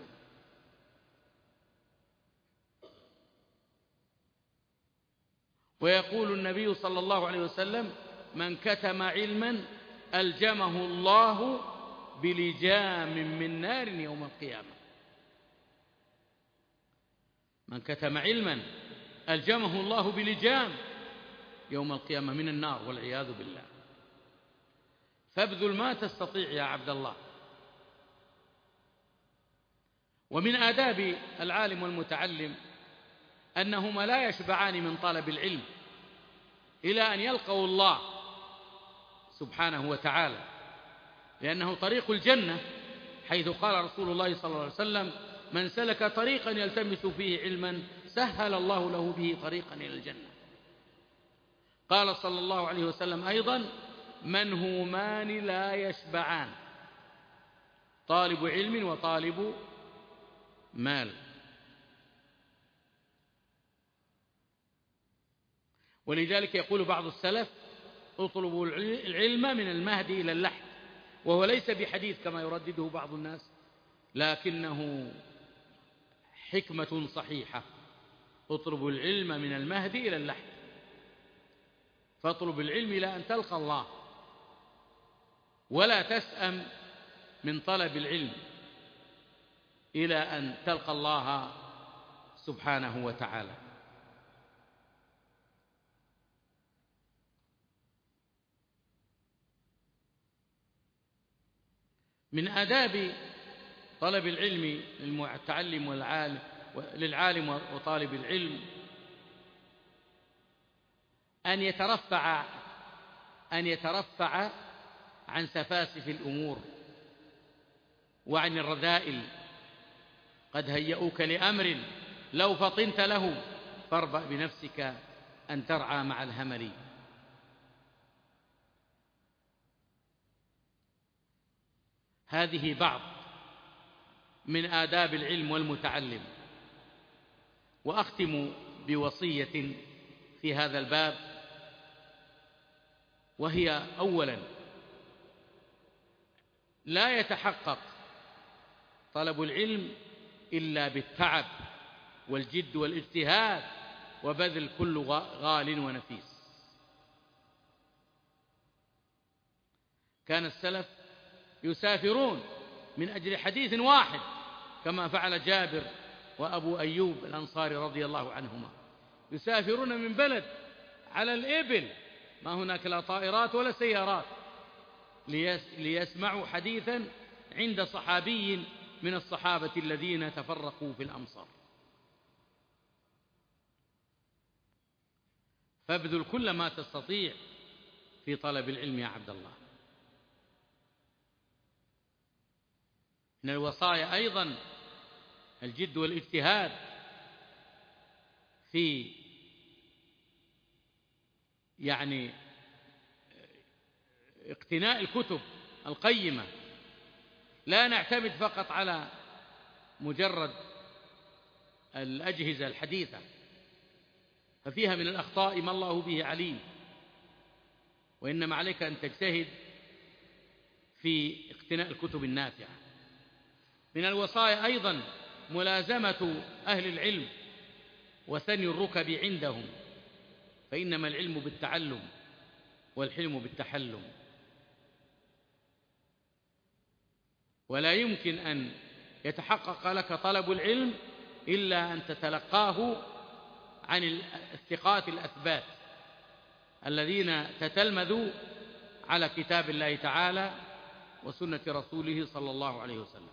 ويقول النبي صلى الله عليه وسلم: من كتم علما ألجمه الله بلجام من نار يوم القيامة. من كتم علما ألجمه الله بلجام يوم القيامة من النار والعياذ بالله. فابذل ما تستطيع يا عبد الله. ومن آداب العالم والمتعلم أنهما لا يشبعان من طلب العلم إلى أن يلقوا الله سبحانه وتعالى، لأنه طريق الجنة، حيث قال رسول الله صلى الله عليه وسلم: من سلك طريقا يلتمس فيه علما سهل الله له به طريقا إلى الجنة. قال صلى الله عليه وسلم أيضا: منهومان لا يشبعان، طالب علم وطالب مال. ولذلك يقول بعض السلف: اطلبوا العلم من المهد إلى اللحد، وهو ليس بحديث كما يردده بعض الناس، لكنه حكمة صحيحة. اطلبوا العلم من المهد إلى اللحد، فاطلب العلم إلى أن تلقى الله، ولا تسأم من طلب العلم إلى أن تلقى الله سبحانه وتعالى. من آداب طلب العلم للمتعلم للعالم وطالب العلم أن يترفع عن سفاسف الأمور وعن الرذائل. قد هيئوك لأمر لو فطنت له فاربأ بنفسك أن ترعى مع الهمل. هذه بعض من آداب العلم والمتعلم. وأختم بوصية في هذا الباب، وهي: أولا، لا يتحقق طلب العلم إلا بالتعب والجد والاجتهاد وبذل كل غال ونفيس. كان السلف يسافرون من أجل حديث واحد، كما فعل جابر وأبو أيوب الأنصاري رضي الله عنهما، يسافرون من بلد على الإبل، ما هناك لا طائرات ولا سيارات، ليسمعوا حديثا عند صحابي من الصحابة الذين تفرقوا في الأمصار. فابذل كل ما تستطيع في طلب العلم يا عبد الله. من الوصايا أيضا الجد والاجتهاد في اقتناء الكتب القيمة. لا نعتمد فقط على مجرد الأجهزة الحديثة، ففيها من الأخطاء ما الله به عليم، وإنما عليك أن تجتهد في اقتناء الكتب النافعة. من الوصايا أيضا ملازمة أهل العلم وثني الركب عندهم، فإنما العلم بالتعلم والحلم بالتحلم. ولا يمكن أن يتحقق لك طلب العلم إلا أن تتلقاه عن الثقات الأثبات الذين تتلمذوا على كتاب الله تعالى وسنة رسوله صلى الله عليه وسلم.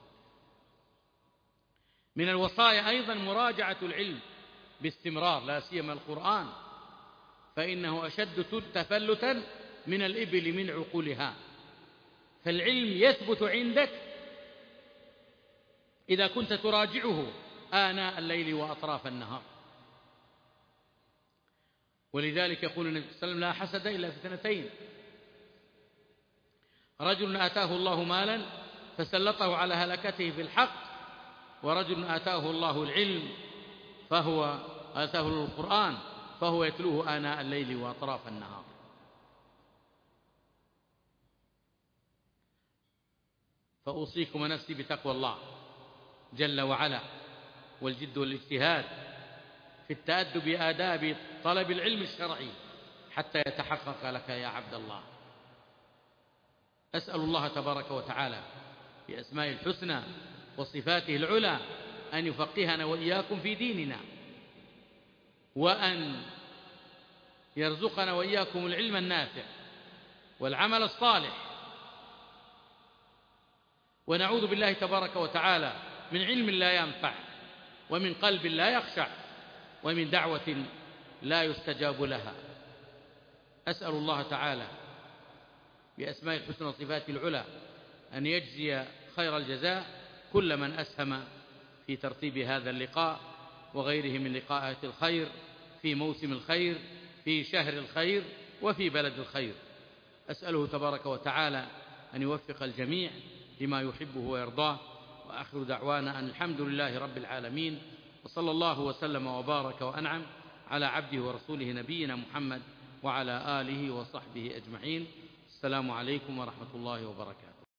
من الوصايا أيضا مراجعة العلم باستمرار، لا سيما القرآن، فإنه أشد تفلتا من الإبل من عقولها. فالعلم يثبت عندك إذا كنت تراجعه آناء الليل وأطراف النهار. ولذلك يقول النبي صلى الله عليه وسلم: لا حسد إلا في اثنتين: رجل آتاه الله مالا فسلطه على هلكته في الحق، ورجل آتاه الله العلم آتاه القرآن فهو يتلوه آناء الليل وأطراف النهار. فأوصيكم ونفسي بتقوى الله جل وعلا والجد والاجتهاد في التأدب بآداب طلب العلم الشرعي حتى يتحقق لك يا عبد الله. أسأل الله تبارك وتعالى بأسمائه الحسنى وصفاته العلى أن يفقهنا وإياكم في ديننا، وأن يرزقنا وإياكم العلم النافع والعمل الصالح، ونعوذ بالله تبارك وتعالى من علم لا ينفع، ومن قلب لا يخشع، ومن دعوة لا يستجاب لها. أسأل الله تعالى بأسماء الحسنى وصفاته العلى أن يجزي خير الجزاء كل من أسهم في ترتيب هذا اللقاء وغيره من لقاءات الخير في موسم الخير، في شهر الخير، وفي بلد الخير. أسأله تبارك وتعالى أن يوفق الجميع لما يحبه ويرضاه. وآخر دعوانا أن الحمد لله رب العالمين، وصلى الله وسلم وبارك وأنعم على عبده ورسوله نبينا محمد وعلى آله وصحبه أجمعين. السلام عليكم ورحمة الله وبركاته.